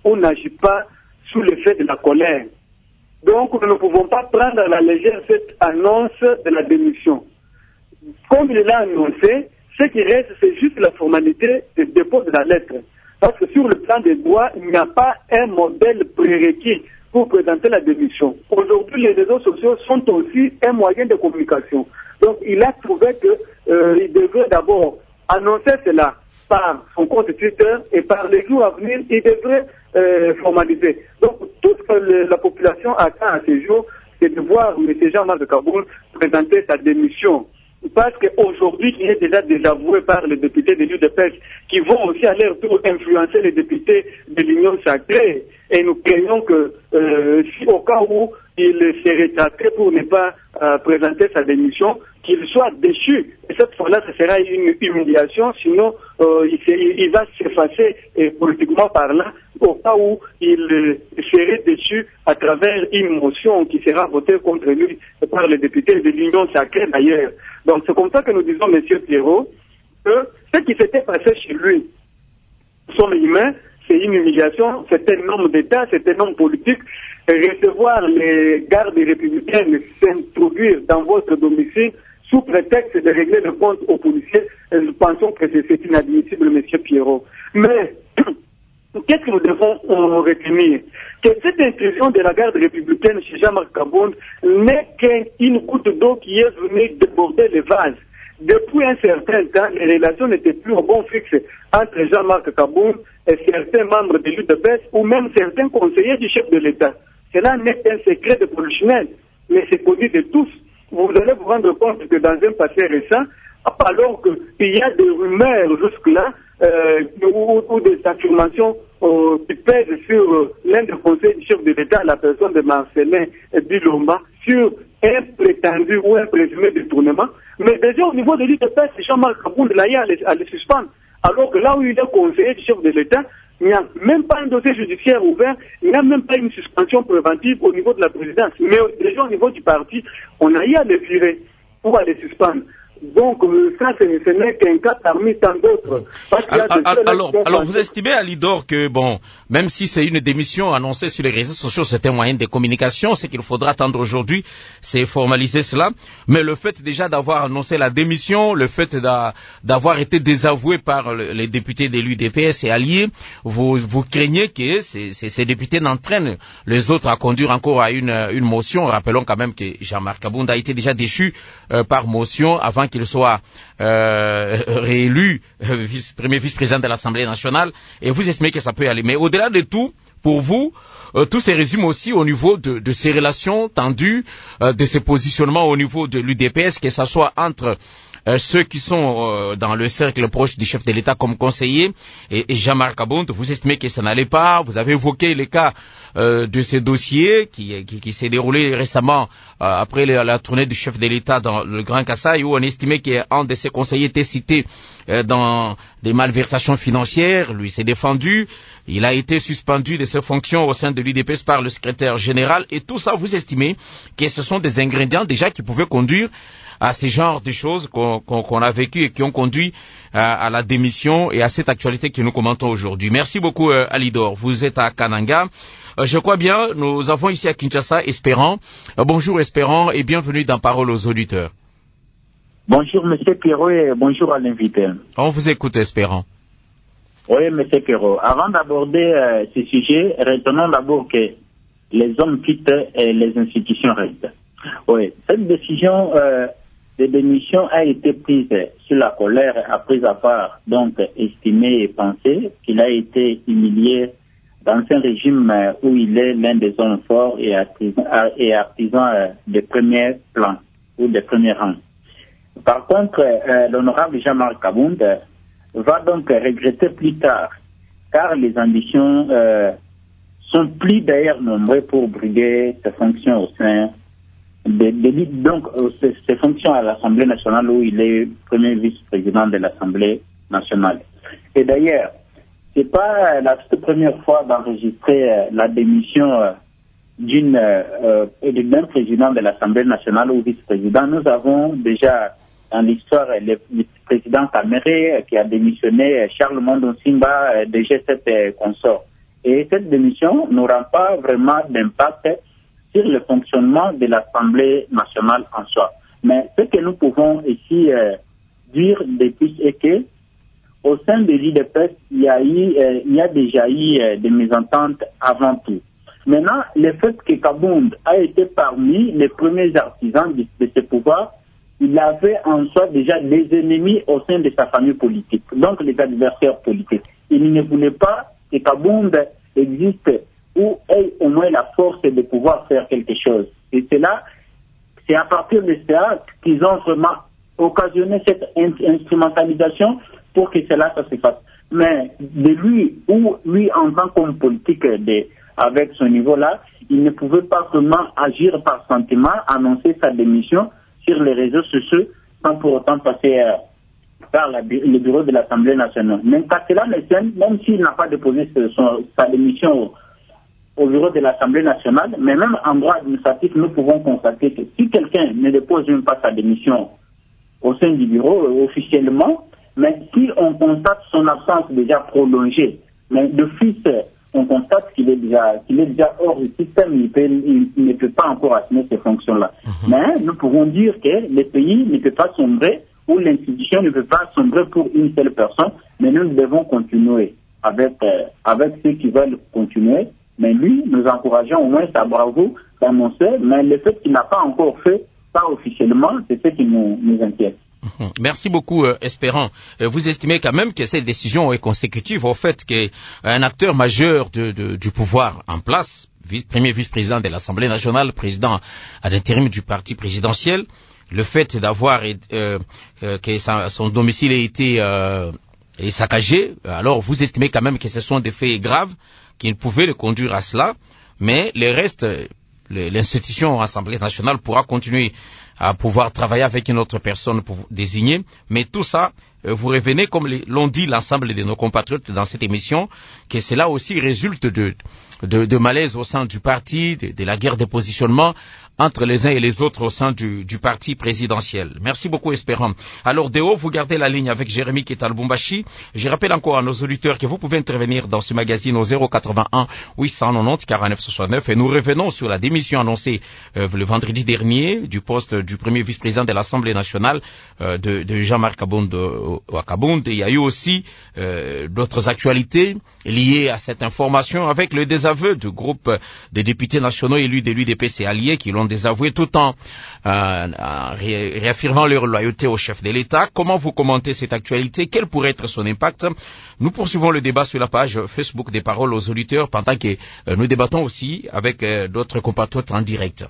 on n'agit pas sous l'effet de la colère. Donc, nous ne pouvons pas prendre à la légère cette annonce de la démission. Comme il l'a annoncé, ce qui reste, c'est juste la formalité de dépôt de la lettre. Parce que sur le plan des droits, il n'y a pas un modèle prérequis pour présenter la démission. Aujourd'hui, les réseaux sociaux sont aussi un moyen de communication. Donc, il a trouvé qu'il euh, devrait d'abord annoncer cela par son compte Twitter et par les jours à venir, il devrait euh, formaliser. Donc, tout ce que le, la population attend à ce jour, c'est de voir M. Jean-Marc Kabound présenter sa démission. Parce qu'aujourd'hui, il est déjà désavoué par les députés de l'U D P S qui vont aussi à leur tour influencer les députés de l'Union sacrée. Et nous craignons que, euh, si au cas où il se rétracterait pour ne pas euh, présenter sa démission, qu'il soit déchu. Et cette fois-là, ce sera une humiliation, sinon euh, il, il va s'effacer et politiquement parlant, au cas où il euh, serait déchu à travers une motion qui sera votée contre lui par les députés de l'Union sacrée d'ailleurs. Donc c'est comme ça que nous disons, M. Pierrot, que ce qui s'était passé chez lui, nous sommes humains, c'est une humiliation, c'est un homme d'État, c'est un homme politique. Recevoir les gardes républicaines s'introduire dans votre domicile sous prétexte de régler le compte aux policiers, nous pensons que c'est inadmissible, M. Pierrot. Mais, qu'est-ce que nous devons retenir? Que cette intrusion de la garde républicaine chez Jean-Marc Kabound n'est qu'une goutte d'eau qui est venue déborder les vases. Depuis un certain temps, les relations n'étaient plus au bon fixe entre Jean-Marc Kabound et certains membres de l'U D P S ou même certains conseillers du chef de l'État. Cela n'est qu'un secret de polichinelle, mais c'est connu de tous. Vous allez vous rendre compte que dans un passé récent, alors qu'il y a des rumeurs jusque-là, euh, ou, ou des affirmations euh, qui pèsent sur euh, l'un des conseillers du chef de l'État, la personne de Marcelin Bilomba, sur un prétendu ou un présumé détournement. Mais déjà au niveau de l'U D P S, Jean-Marc Kabound l'a eu à le, à le suspendre. Alors que là où il est conseiller du chef de l'État, il n'y a même pas un dossier judiciaire ouvert, il n'y a même pas une suspension préventive au niveau de la présidence. Mais déjà au niveau du parti, on a eu à le virer ou à le suspendre. Donc, ça, ce n'est qu'un cas parmi tant d'autres. Alors, alors, alors, vous estimez, Alidor, que, bon, même si c'est une démission annoncée sur les réseaux sociaux, c'est un moyen de communication, ce qu'il faudra attendre aujourd'hui, c'est formaliser cela. Mais le fait déjà d'avoir annoncé la démission, le fait d'avoir été désavoué par les députés de l'U D P S et alliés, vous, vous craignez que ces, ces, ces députés n'entraînent les autres à conduire encore à une, une motion. Rappelons quand même que Jean-Marc Kabound a été déjà déchu euh, par motion avant qu'il soit euh, réélu euh, vice, premier vice-président de l'Assemblée nationale, et vous estimez que ça peut aller. Mais au-delà de tout, pour vous, euh, tout se résume aussi au niveau de, de ces relations tendues, euh, de ces positionnements au niveau de l'U D P S, que ce soit entre euh, ceux qui sont euh, dans le cercle proche du chef de l'État comme conseiller et, et Jean-Marc Kabound. Vous estimez que ça n'allait pas. Vous avez évoqué les cas Euh, de ces dossiers qui, qui, qui s'est déroulé récemment euh, après la, la tournée du chef de l'État dans le Grand Kasaï, où on estimait qu'un de ses conseillers était cité euh, dans des malversations financières. Lui s'est défendu, il a été suspendu de ses fonctions au sein de l'U D P S par le secrétaire général, et tout ça, vous estimez que ce sont des ingrédients déjà qui pouvaient conduire à ces genres de choses qu'on qu'on, qu'on a vécues et qui ont conduit à, à la démission et à cette actualité que nous commentons aujourd'hui. Merci beaucoup, euh, Alidor. Vous êtes à Kananga. Euh, je crois bien, nous avons ici à Kinshasa Espérant. Euh, bonjour Espérant et bienvenue dans Parole aux auditeurs. Bonjour Monsieur Pierrot et bonjour à l'invité. On vous écoute Espérant. Oui Monsieur Pierrot, avant d'aborder euh, ce sujet, retenons d'abord que les hommes quittent et les institutions restent. Oui, cette décision euh, de démission a été prise sur la colère après avoir donc estimé et pensé qu'il a été humilié dans un régime où il est l'un des hommes forts et artisans, et artisans de premier plan ou de premier rang. Par contre, euh, l'honorable Jean-Marc Kabound va donc regretter plus tard, car les ambitions euh, sont plus d'ailleurs nombreuses pour briguer ses fonctions au sein de, de donc ses, ses fonctions à l'Assemblée nationale où il est premier vice-président de l'Assemblée nationale. Et d'ailleurs, c'est pas la toute première fois d'enregistrer euh, la démission euh, d'une euh, d'un président de l'Assemblée nationale ou vice-président. Nous avons déjà dans l'histoire le vice-président Kamere euh, qui a démissionné, Charles Mondon Simba euh, de G sept euh, consort. Et cette démission n'aura pas vraiment d'impact sur le fonctionnement de l'Assemblée nationale en soi. Mais ce que nous pouvons ici euh, dire depuis est que au sein de l'I D P S, il y a eu, euh, il y a déjà eu euh, des mésententes avant tout. Maintenant, le fait que Kabound a été parmi les premiers artisans de, de ce pouvoir, il avait en soi déjà des ennemis au sein de sa famille politique, donc les adversaires politiques. Il ne voulait pas que Kabound existe ou ait au moins la force de pouvoir faire quelque chose. Et c'est là, c'est à partir de ça qu'ils ont vraiment occasionné cette in- instrumentalisation pour que cela ça se fasse. Mais de lui, ou lui en tant qu'homme politique de, avec ce niveau-là, il ne pouvait pas vraiment agir par sentiment, annoncer sa démission sur les réseaux sociaux sans pour autant passer euh, par la, le bureau de l'Assemblée nationale. Même quand cela ne scène, même s'il n'a pas déposé ce, son, sa démission au, au bureau de l'Assemblée nationale, mais même en droit administratif, nous pouvons constater que si quelqu'un ne dépose même pas sa démission au sein du bureau euh, officiellement, mais si on constate son absence déjà prolongée, mais de fils, on constate qu'il est déjà, qu'il est déjà hors du système, il, peut, il, il ne peut pas encore assumer ces fonctions-là. Mm-hmm. Mais nous pouvons dire que le pays ne peut pas sombrer, ou l'institution ne peut pas sombrer pour une seule personne, mais nous devons continuer avec, euh, avec ceux qui veulent continuer. Mais lui, nous encourageons au moins sa bravoure d'annoncer, mais le fait qu'il n'a pas encore fait, pas officiellement, c'est ce qui nous, nous inquiète. Merci beaucoup, euh, Espérant. Euh, vous estimez quand même que cette décision est consécutive au fait qu'un acteur majeur de, de, du pouvoir en place, vice, premier vice-président de l'Assemblée nationale, président à l'intérim du parti présidentiel, le fait d'avoir euh, euh, que sa, son domicile ait été euh, saccagé, alors vous estimez quand même que ce sont des faits graves qui pouvaient le conduire à cela, mais le reste, l'institution Assemblée nationale pourra continuer à pouvoir travailler avec une autre personne pour vous désigner. Mais tout ça, vous revenez, comme l'ont dit l'ensemble de nos compatriotes dans cette émission, que cela aussi résulte de, de, de malaise au sein du parti, de, de la guerre de positionnement entre les uns et les autres au sein du, du parti présidentiel. Merci beaucoup, Espérant. Alors, Déo, vous gardez la ligne avec Jérémy qui est à Lubumbashi. Je rappelle encore à nos auditeurs que vous pouvez intervenir dans ce magazine au zéro quatre-vingt-un huit cent quatre-vingt-dix quarante-neuf soixante-neuf et nous revenons sur la démission annoncée euh, le vendredi dernier du poste du premier vice-président de l'Assemblée nationale euh, de, de Jean-Marc Kabound à Kabound. Il y a eu aussi euh, d'autres actualités liées à cette information avec le désaveu du groupe des députés nationaux élus de l'U D P C alliés qui l'ont désavoué tout en euh, ré réaffirmant leur loyauté au chef de l'État. Comment vous commentez cette actualité? Quel pourrait être son impact? Nous poursuivons le débat sur la page Facebook des Paroles aux auditeurs pendant que euh, nous débattons aussi avec euh, d'autres compatriotes en direct.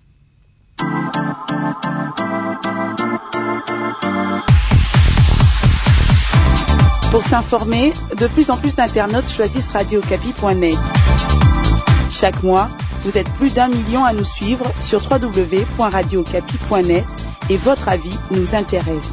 Pour s'informer, de plus en plus d'internautes choisissent radio okapi point net. Chaque mois, vous êtes plus d'un million à nous suivre sur w w w point radio okapi point net et votre avis nous intéresse.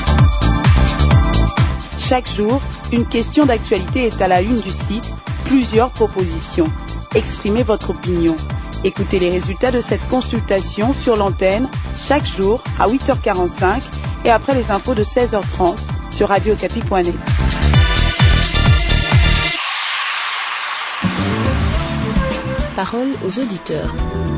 Chaque jour, une question d'actualité est à la une du site, plusieurs propositions. Exprimez votre opinion. Écoutez les résultats de cette consultation sur l'antenne chaque jour à huit heures quarante-cinq et après les infos de seize heures trente sur radio okapi point net. Parole aux auditeurs.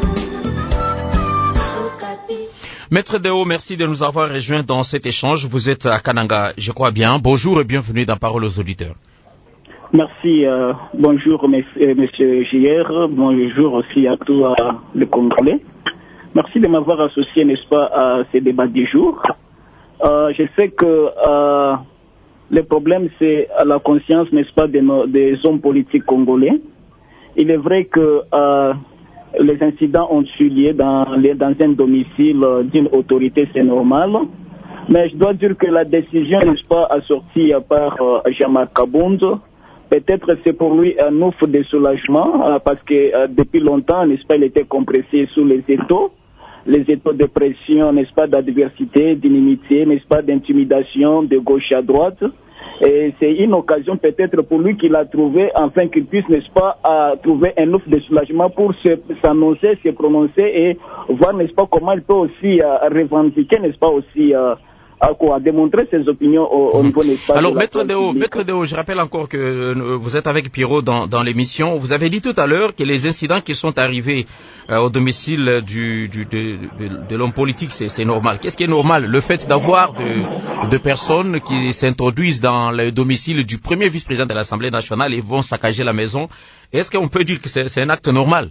Maître Deo, merci de nous avoir rejoints dans cet échange. Vous êtes à Kananga, je crois bien. Bonjour et bienvenue dans Parole aux auditeurs. Merci. Euh, bonjour, monsieur, monsieur J R. Bonjour aussi à tous euh, les Congolais. Merci de m'avoir associé, n'est-ce pas, à ces débats du jour. Euh, je sais que euh, le problème, c'est la conscience, n'est-ce pas, de nos, des hommes politiques congolais. Il est vrai que euh, les incidents ont eu lieu dans, les, dans un domicile euh, d'une autorité, c'est normal. Mais je dois dire que la décision, n'est-ce pas, assortie par euh, Jean-Marc Kabound, peut-être c'est pour lui un ouf de soulagement, euh, parce que euh, depuis longtemps, n'est-ce pas, il était compressé sous les étaux, les étaux de pression, n'est-ce pas, d'adversité, d'inimitié, n'est-ce pas, d'intimidation de gauche à droite. Et c'est une occasion peut-être pour lui qu'il a trouvé, afin qu'il puisse, n'est-ce pas, à trouver un ouf de soulagement pour s'annoncer, se, se prononcer et voir, n'est-ce pas, comment il peut aussi euh, revendiquer, n'est-ce pas, aussi euh, à quoi, à démontrer ses opinions au, au niveau n'est-ce pas. Alors, de Maître Deo, Maître Deo, je rappelle encore que euh, vous êtes avec Pierrot dans, dans l'émission. Vous avez dit tout à l'heure que les incidents qui sont arrivés euh, au domicile du, du, de, de, de l'homme politique, c'est, c'est normal. Qu'est-ce qui est normal? Le fait d'avoir de, de personnes qui s'introduisent dans le domicile du premier vice-président de l'Assemblée nationale et vont saccager la maison, est-ce qu'on peut dire que c'est, c'est un acte normal?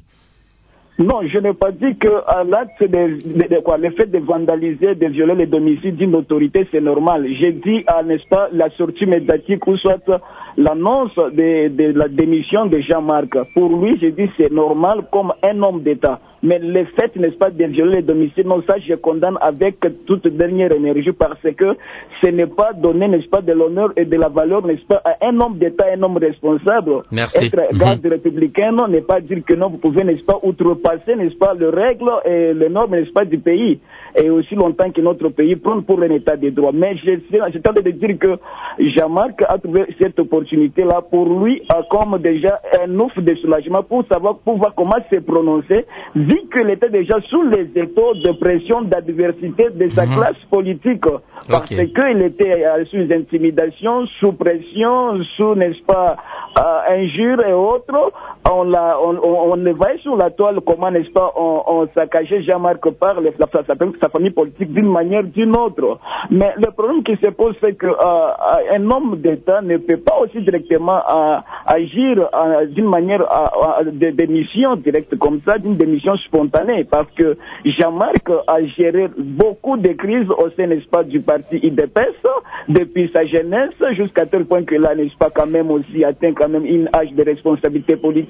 Non, je n'ai pas dit que euh, l'acte de, de, de quoi, le fait de vandaliser, de violer le domicile d'une autorité, c'est normal. J'ai dit, euh, n'est-ce pas, la sortie médiatique ou soit l'annonce de, de la démission de Jean-Marc. Pour lui, j'ai dit, c'est normal comme un homme d'État. Mais le fait, n'est-ce pas, de violer le domicile, non, ça, je condamne avec toute dernière énergie parce que ce n'est pas donner, n'est-ce pas, de l'honneur et de la valeur, n'est-ce pas, à un homme d'État, un homme responsable. Merci. Être garde républicain, non, n'est pas dire que non, vous pouvez, n'est-ce pas, outrepasser, n'est-ce pas, les règles et les normes, n'est-ce pas, du pays. Et aussi longtemps que notre pays prend pour un état de droit. Mais je, je tente de dire que Jean-Marc a trouvé cette opportunité-là pour lui, comme déjà un ouf de soulagement pour savoir, pour voir comment se prononcer, vu qu'il était déjà sous les étaux de pression, d'adversité de sa mm-hmm. classe politique. Parce okay. qu'il était euh, sous intimidation, sous pression, sous, n'est-ce pas, euh, injures et autres. On l'a, on, on, on le voyait sur la toile comment, n'est-ce pas, on, on s'accageait Jean-Marc par les, la, sa, sa famille politique d'une manière ou d'une autre. Mais le problème qui se pose, c'est que euh, un homme d'État ne peut pas aussi directement euh, agir euh, d'une manière euh, euh, de démission directe comme ça, d'une démission spontanée, parce que Jean-Marc a géré beaucoup de crises au sein, n'est-ce pas, du parti I D P S depuis sa jeunesse jusqu'à tel point que là, n'est-ce pas, quand même aussi atteint quand même une âge de responsabilité politique.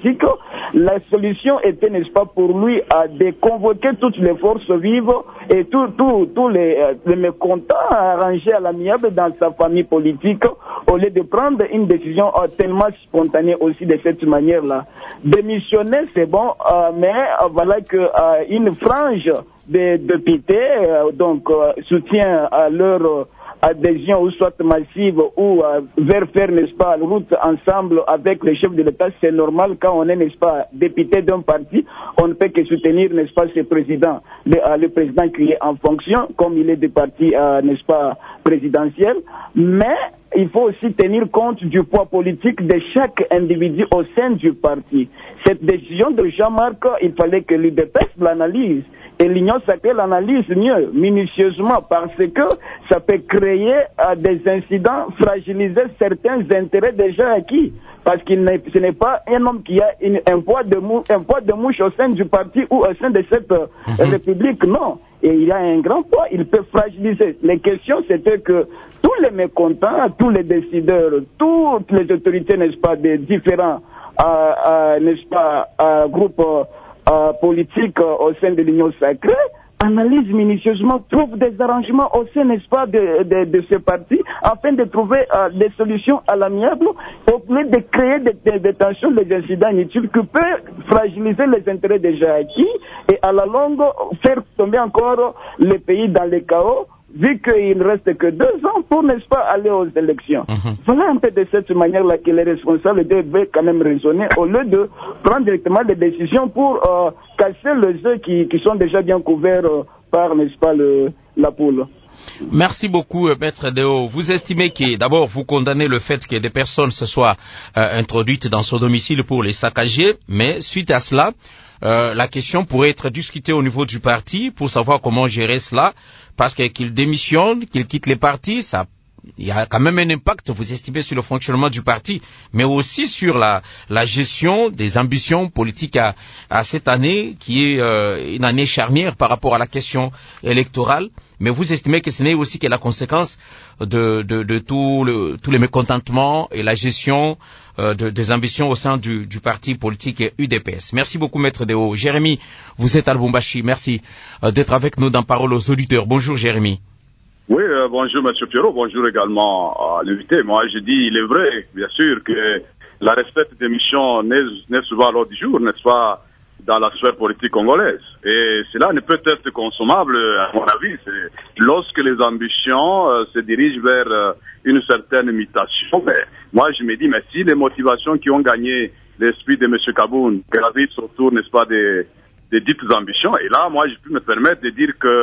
La solution était, n'est-ce pas, pour lui à de convoquer toutes les forces vives et tous tout, tout les, les mécontents à arranger à l'amiable dans sa famille politique au lieu de prendre une décision euh, tellement spontanée aussi de cette manière-là. Démissionner, c'est bon, euh, mais euh, voilà que euh, une frange des députés euh, donc euh, soutient à leur euh, adhésion ou soit massive ou euh, vers faire, n'est-ce pas, route ensemble avec le chef de l'État, c'est normal quand on est, n'est-ce pas, député d'un parti, on ne peut que soutenir, n'est-ce pas, ce président, le, euh, le président qui est en fonction, comme il est du parti, euh, n'est-ce pas, présidentiel, mais il faut aussi tenir compte du poids politique de chaque individu au sein du parti. Cette décision de Jean-Marc, il fallait que l'U D P S l'analyse. Et l'Union sacrée l'analyse mieux, minutieusement, parce que ça peut créer euh, des incidents, fragiliser certains intérêts déjà acquis. Parce qu'il n'est, ce n'est pas un homme qui a une, un, poids de mou, un poids de mouche au sein du parti ou au sein de cette euh, mm-hmm. république, non. Et il a un grand poids, il peut fragiliser. Les questions, c'était que tous les mécontents, tous les décideurs, toutes les autorités, n'est-ce pas, des différents, euh, euh, n'est-ce pas, euh, groupes euh, euh, politiques euh, au sein de l'Union sacrée, analyse minutieusement, trouve des arrangements au sein, n'est-ce pas, de, de, de ce parti, afin de trouver euh, des solutions à l'amiable, au lieu de créer des, des, des tensions, des incidents inutiles qui peuvent fragiliser les intérêts déjà acquis et à la longue faire tomber encore le pays dans le chaos, vu qu'il ne reste que deux ans pour, n'est-ce pas, aller aux élections. Mm-hmm. Voilà un peu de cette manière-là que les responsables devaient quand même raisonner au lieu de prendre directement des décisions pour euh, casser les œufs qui, qui sont déjà bien couverts euh, par, n'est-ce pas, le, la poule. Merci beaucoup, Maître Deo. Vous estimez que, d'abord, vous condamnez le fait que des personnes se soient euh, introduites dans son domicile pour les saccager, mais suite à cela, euh, la question pourrait être discutée au niveau du parti pour savoir comment gérer cela, parce que qu'il démissionne, qu'il quitte les partis, ça, il y a quand même un impact, vous estimez, sur le fonctionnement du parti, mais aussi sur la, la gestion des ambitions politiques à, à cette année, qui est euh, une année charnière par rapport à la question électorale. Mais vous estimez que ce n'est aussi que la conséquence de, de, de tout le, tous les mécontentements et la gestion euh, de, des ambitions au sein du, du parti politique U D P S. Merci beaucoup, Maître Deo. Jérémy, vous êtes à Lubumbashi. Merci euh, d'être avec nous dans Parole aux auditeurs. Bonjour, Jérémy. Oui, euh, bonjour, Monsieur Pierrot. Bonjour également à l'invité. Moi, je dis, il est vrai, bien sûr, que la respect des missions n'est souvent à l'ordre du jour, n'est-ce pas, dans la sphère politique congolaise. Et cela ne peut être consommable, à mon avis, c'est lorsque les ambitions euh, se dirigent vers euh, une certaine mutation. Mais moi, je me dis, mais si les motivations qui ont gagné l'esprit de M. Kaboun gravitent autour, n'est-ce pas, des, des dites ambitions, et là, moi, je peux me permettre de dire que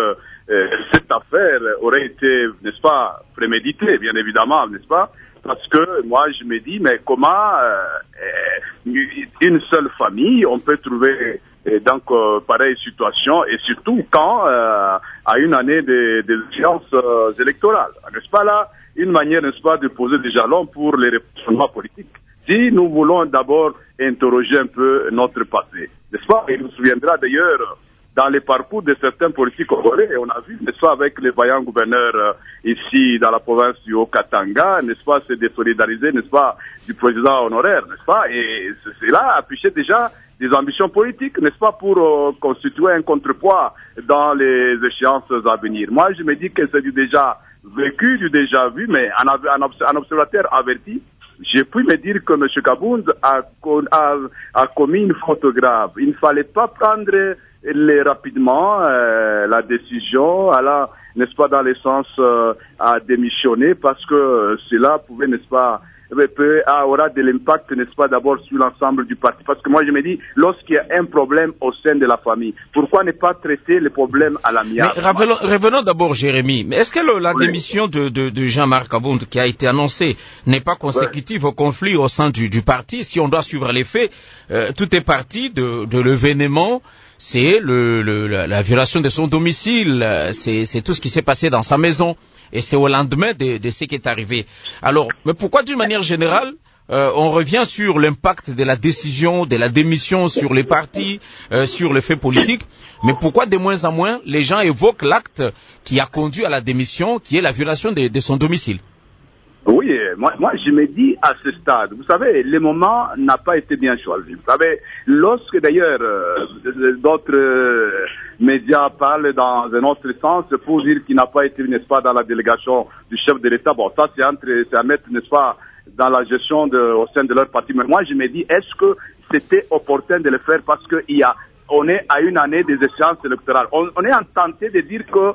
euh, cette affaire aurait été, n'est-ce pas, préméditée, bien évidemment, n'est-ce pas? Parce que moi, je me dis, mais comment euh, une seule famille, on peut trouver euh, donc euh, pareille situation, et surtout quand euh, à une année des de échéances euh, électorales, n'est-ce pas là, une manière, n'est-ce pas, de poser des jalons pour les réformes politiques. Si nous voulons d'abord interroger un peu notre passé, n'est-ce pas? Il nous souviendra d'ailleurs dans les parcours de certains politiques congolais, et on a vu, n'est-ce pas, avec les vaillants gouverneurs euh, ici dans la province du Haut-Katanga, n'est-ce pas, se désolidariser, n'est-ce pas, du président honoraire, n'est-ce pas, et cela affichait déjà des ambitions politiques, n'est-ce pas, pour euh, constituer un contrepoids dans les échéances à venir. Moi, je me dis que c'est du déjà vécu, du déjà vu, mais un, un, un observateur averti, j'ai pu me dire que M. Kabound a, a, a commis une faute grave. Il ne fallait pas prendre les, rapidement euh, la décision, allant, n'est-ce pas, dans le sens euh, à démissionner, parce que cela pouvait, n'est-ce pas, peut, aura de l'impact, n'est-ce pas, d'abord sur l'ensemble du parti. Parce que moi, je me dis, lorsqu'il y a un problème au sein de la famille, pourquoi ne pas traiter le problème à l'amiable? Mais revenons, revenons d'abord, Jérémy. Mais est-ce que le, la oui. démission de, de, de Jean-Marc Kabound qui a été annoncée n'est pas consécutive ouais. au conflit au sein du, du parti? Si on doit suivre les faits, euh, tout est parti de, de l'événement. C'est le, le, la, la violation de son domicile, c'est, c'est tout ce qui s'est passé dans sa maison, et c'est au lendemain de, de ce qui est arrivé. Alors, mais pourquoi d'une manière générale, euh, on revient sur l'impact de la décision, de la démission sur les partis, euh, sur les faits politiques, mais pourquoi de moins en moins les gens évoquent l'acte qui a conduit à la démission, qui est la violation de, de son domicile? Oui, moi, moi je me dis à ce stade, vous savez, le moment n'a pas été bien choisi. Vous savez, lorsque d'ailleurs euh, d'autres euh, médias parlent dans un autre sens pour dire qu'il n'a pas été, n'est-ce pas, dans la délégation du chef de l'État, bon, ça c'est, entre, c'est à mettre, n'est-ce pas, dans la gestion de, au sein de leur parti. Mais moi je me dis, est-ce que c'était opportun de le faire parce qu'il y a on est à une année des échéances électorales. On, on est en tenté de dire que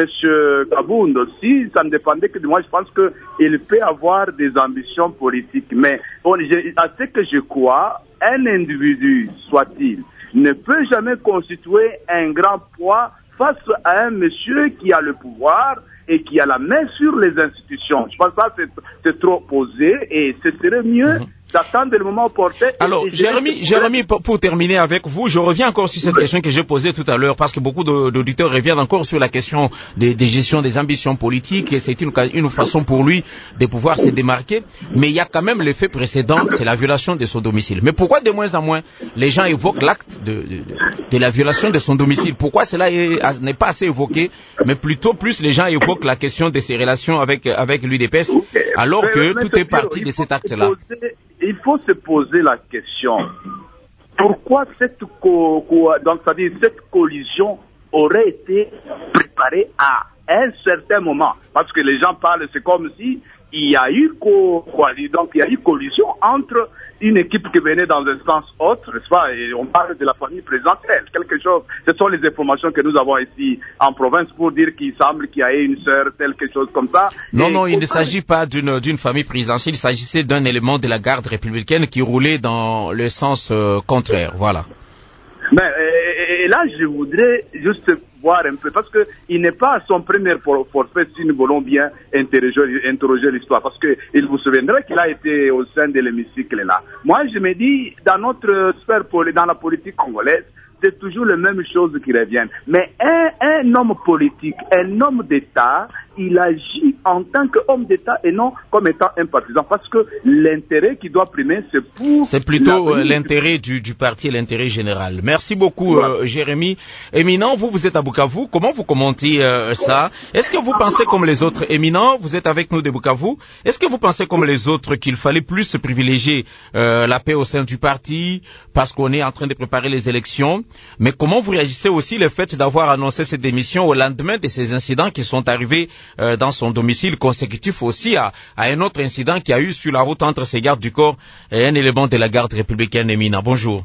M. Kabound, si ça ne dépendait que de moi, je pense qu'il peut avoir des ambitions politiques. Mais on, je, à ce que je crois, un individu, soit-il, ne peut jamais constituer un grand poids face à un monsieur qui a le pouvoir et qui a la main sur les institutions. Je pense que ça, c'est, c'est trop posé et ce serait mieux d'attendre le moment opportun. Alors, Jérémy, Jérémy, pour, pour terminer avec vous, je reviens encore sur cette oui. question que j'ai posée tout à l'heure, parce que beaucoup d'auditeurs reviennent encore sur la question des, des gestions des ambitions politiques, et c'est une, une façon pour lui de pouvoir se démarquer. Mais il y a quand même l'effet précédent, c'est la violation de son domicile. Mais pourquoi de moins en moins les gens évoquent l'acte de, de, de la violation de son domicile? Pourquoi cela est, n'est pas assez évoqué, mais plutôt plus les gens évoquent la question de ses relations avec, avec l'U D P S, alors que mais, mais tout est parti de cet acte-là? Il faut se poser la question, pourquoi cette, co- co- donc, c'est-à-dire cette collision aurait été préparée à un certain moment? Parce que les gens parlent, c'est comme si il y a eu co- quoi, donc il y a eu collision entre une équipe qui venait dans un sens autre, n'est-ce pas, et on parle de la famille présidentielle, quelque chose. Ce sont les informations que nous avons ici en province pour dire qu'il semble qu'il y ait une sœur, quelque chose comme ça. Non, et non, il ne s'agit pas d'une, d'une famille présidentielle, il s'agissait d'un élément de la garde républicaine qui roulait dans le sens euh, contraire, voilà. Mais et, et là, je voudrais juste voir un peu, parce que il n'est pas à son premier forfait si nous voulons bien interroger, interroger l'histoire, parce que il vous souviendra qu'il a été au sein de l'hémicycle là. Moi, je me dis, dans notre sphère, dans la politique congolaise, c'est toujours les mêmes choses qui reviennent. Mais un, un homme politique, un homme d'État, il agit en tant qu'homme d'État et non comme étant un partisan. Parce que l'intérêt qui doit primer, c'est pour... C'est plutôt euh, l'intérêt du, du parti et l'intérêt général. Merci beaucoup, voilà. euh, Jérémy. Éminent, vous, vous êtes à Bukavu. Comment vous commentez euh, ça? Est-ce que vous pensez comme les autres? Éminent, vous êtes avec nous de Bukavu. Est-ce que vous pensez comme les autres qu'il fallait plus privilégier euh, la paix au sein du parti parce qu'on est en train de préparer les élections? Mais comment vous réagissez aussi le fait d'avoir annoncé cette démission au lendemain de ces incidents qui sont arrivés euh, dans son domicile, consécutif aussi à, à un autre incident qui a eu sur la route entre ces gardes du corps et un élément de la garde républicaine éminent? Bonjour.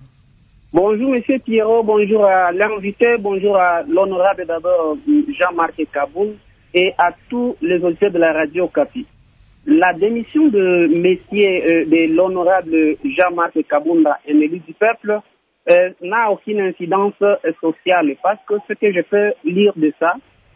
Bonjour Monsieur Pierrot, bonjour à l'invité, bonjour à l'honorable d'abord Jean-Marc Kabound et à tous les auditeurs de la radio Okapi. La démission de messieurs euh, de l'honorable Jean-Marc Kabound, un élu du peuple, Euh, n'a aucune incidence euh, sociale, parce que ce que je peux lire de ça,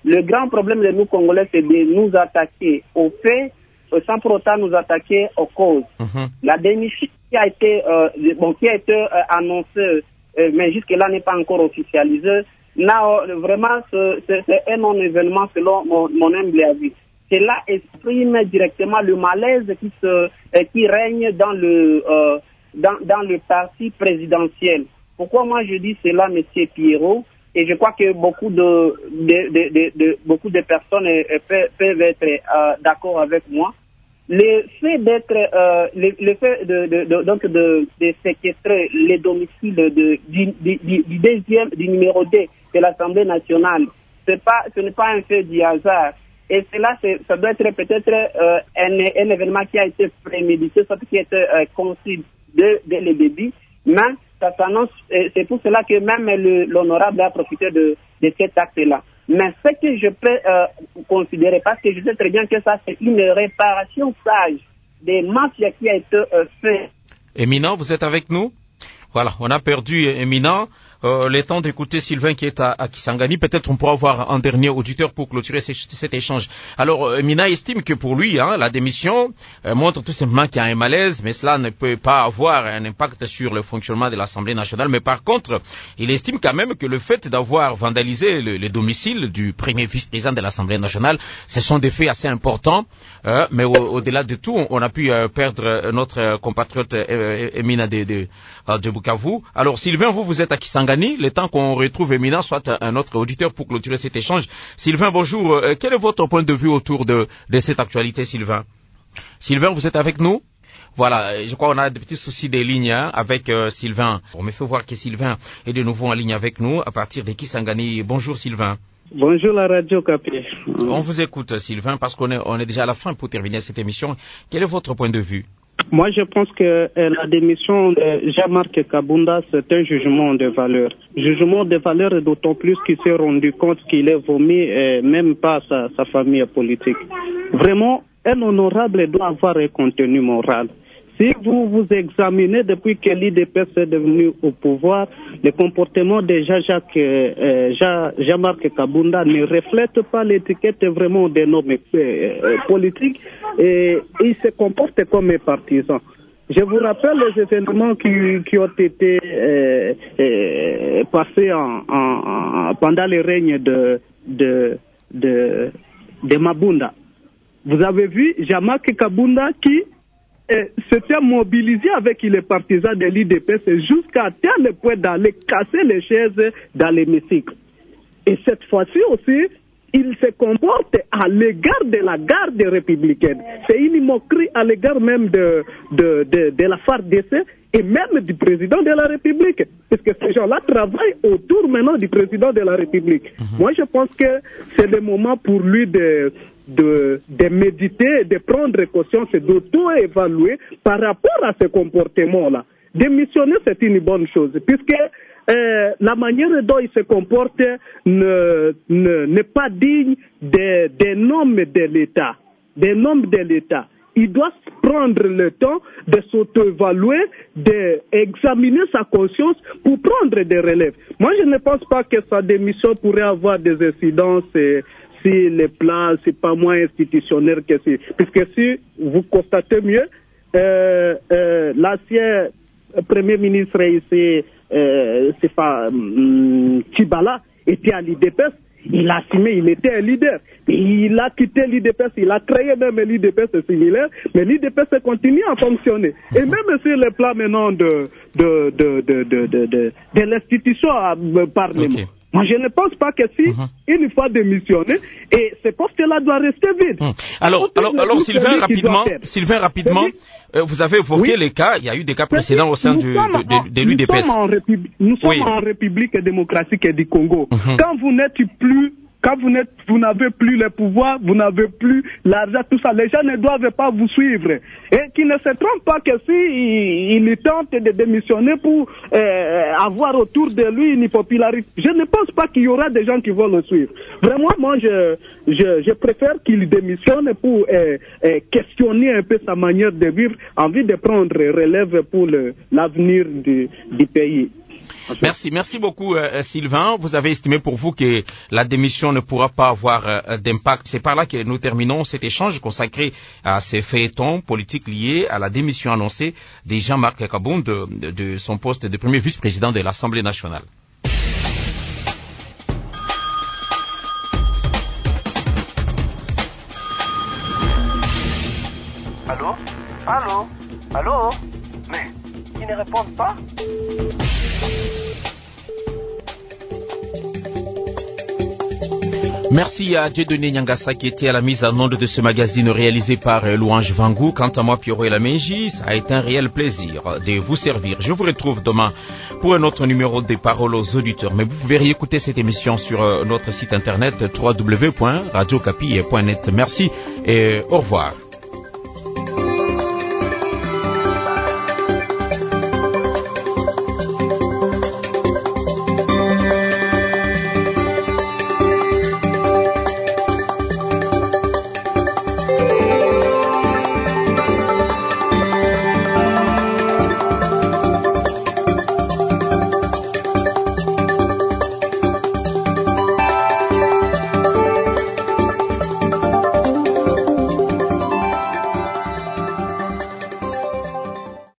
Le grand problème de nous Congolais, c'est de nous attaquer aux faits sans pour autant nous attaquer aux causes. Mm-hmm. La démission qui a été, euh, bon, qui a été euh, annoncée, euh, mais jusque-là n'est pas encore officialisée, là, euh, vraiment, c'est, c'est un non-événement selon mon, mon humble avis. Cela exprime directement le malaise qui, se, euh, qui règne dans le, euh, dans, dans le parti présidentiel. Pourquoi moi je dis cela, Monsieur Pierrot? Et je crois que beaucoup de, de, de, de, de beaucoup de personnes euh, peuvent, peuvent être euh, d'accord avec moi. Le fait d'être, euh, le, le fait de, de, de donc de, de séquestrer les domiciles de, du, du, du deuxième, du numéro deux de l'Assemblée nationale, c'est pas, ce n'est pas un fait du hasard. Et cela, c'est, ça doit être peut-être euh, un, un événement qui a été prémédité, soit qui a été euh, conçu dès de, de le début, mais ça s'annonce, c'est pour cela que même le, l'honorable a profité de, de cet acte-là. Mais ce que je peux euh, considérer, parce que je sais très bien que ça c'est une réparation sage des mafias qui a été euh, faite. Éminent, vous êtes avec nous? Voilà, on a perdu Éminent. Euh, le temps d'écouter Sylvain qui est à, à Kisangani. Peut-être on pourra avoir un dernier auditeur pour clôturer c- cet échange. Alors, euh, Mina estime que pour lui, hein, la démission euh, montre tout simplement qu'il y a un malaise, mais cela ne peut pas avoir un impact sur le fonctionnement de l'Assemblée nationale. Mais par contre, il estime quand même que le fait d'avoir vandalisé le, le domicile du premier vice-président de l'Assemblée nationale, ce sont des faits assez importants. Euh, mais au, au-delà de tout, on, on a pu euh, perdre notre compatriote euh, Emina de, de, de Bukavu. Alors, Sylvain, vous, vous êtes à Kisangani. Le temps qu'on retrouve Éminent, soit un autre auditeur pour clôturer cet échange. Sylvain, bonjour. Euh, quel est votre point de vue autour de, de cette actualité, Sylvain? Sylvain, vous êtes avec nous? Voilà, je crois qu'on a des petits soucis des lignes hein, avec euh, Sylvain. On me fait voir que Sylvain est de nouveau en ligne avec nous à partir de Kisangani. Bonjour Sylvain. Bonjour la radio Capi. On vous écoute Sylvain parce qu'on est, on est déjà à la fin pour terminer cette émission. Quel est votre point de vue? Moi, je pense que euh, la démission de Jean-Marc Kabunda, c'est un jugement de valeur. Jugement de valeur d'autant plus qu'il s'est rendu compte qu'il est vomi, euh, même pas sa, sa famille politique. Vraiment, un honorable doit avoir un contenu moral. Si vous vous examinez depuis que l'I D P S est devenu au pouvoir, le comportement de Jean-Jacques, euh, Jean, Jean-Marc Kabunda ne reflète pas l'étiquette vraiment des noms euh, politiques et il se comporte comme un partisan. Je vous rappelle les événements qui, qui ont été euh, euh, passés en, en, en, pendant le règne de, de, de, de Mabunda. Vous avez vu Jean-Marc Kabunda qui Et s'était mobilisé avec les partisans de l'I D P S jusqu'à tel point d'aller casser les chaises dans l'hémicycle. Et cette fois-ci aussi, il se comporte à l'égard de la garde républicaine. C'est une moquerie à l'égard même de, de, de, de la F A R D C et même du président de la République. Parce que ces gens-là travaillent autour maintenant du président de la République. Mm-hmm. Moi, je pense que c'est le moment pour lui de... De, de méditer, de prendre conscience et d'auto-évaluer par rapport à ce comportement-là. Démissionner, c'est une bonne chose, puisque euh, la manière dont il se comporte ne, ne, n'est pas digne des, des normes de l'État. Des normes de l'État. Il doit prendre le temps de s'auto-évaluer, d'examiner sa conscience pour prendre des relèves. Moi, je ne pense pas que sa démission pourrait avoir des incidences et, si les plans, c'est pas moins institutionnel que si. Puisque si vous constatez mieux, euh, euh, l'ancien premier ministre ici, euh, c'est pas um, Tchibala, était à l'I D P S, il a assumé, il était un leader. Il a quitté l'I D P S, il a créé même l'I D P S similaire, mais l'I D P S continue à fonctionner. Et même sur le plan maintenant de, de, de, de, de, de, de, de l'institution parlement. Okay. Moi, je ne pense pas que si, uh-huh. une fois démissionné, et ce poste-là doit rester vide. Hum. Alors, alors, alors, Sylvain, rapidement, Sylvain, rapidement, euh, vous avez évoqué oui. les cas, il y a eu des cas précédents au sein du, de, de, de l'U D P S. Nous sommes en, Républi- nous sommes oui. en République démocratique du Congo. Uh-huh. Quand vous n'êtes plus Quand vous n'êtes, vous n'avez plus le pouvoir, vous n'avez plus l'argent, tout ça, les gens ne doivent pas vous suivre. Et qu'ils ne se trompent pas que si il, il tente de démissionner pour euh, avoir autour de lui une popularité, je ne pense pas qu'il y aura des gens qui vont le suivre. Vraiment, moi, je, je, je préfère qu'il démissionne pour euh, euh, questionner un peu sa manière de vivre, envie de prendre relève pour le, l'avenir du, du pays. Merci, merci beaucoup euh, Sylvain. Vous avez estimé pour vous que la démission ne pourra pas avoir euh, d'impact. C'est par là que nous terminons cet échange consacré à ces feuilletons politiques liés à la démission annoncée de Jean-Marc Kabound de, de, de son poste de premier vice-président de l'Assemblée nationale. Allô? Allô? Allô? Mais ils ne répondent pas? Merci à Dieudonné Nyangasa qui était à la mise en onde de ce magazine réalisé par Louange Vangou. Quant à moi, Pierrot et la Menji, ça a été un réel plaisir de vous servir. Je vous retrouve demain pour un autre numéro des Paroles aux auditeurs. Mais vous pouvez réécouter cette émission sur notre site internet w w w point radio capi point net. Merci et au revoir.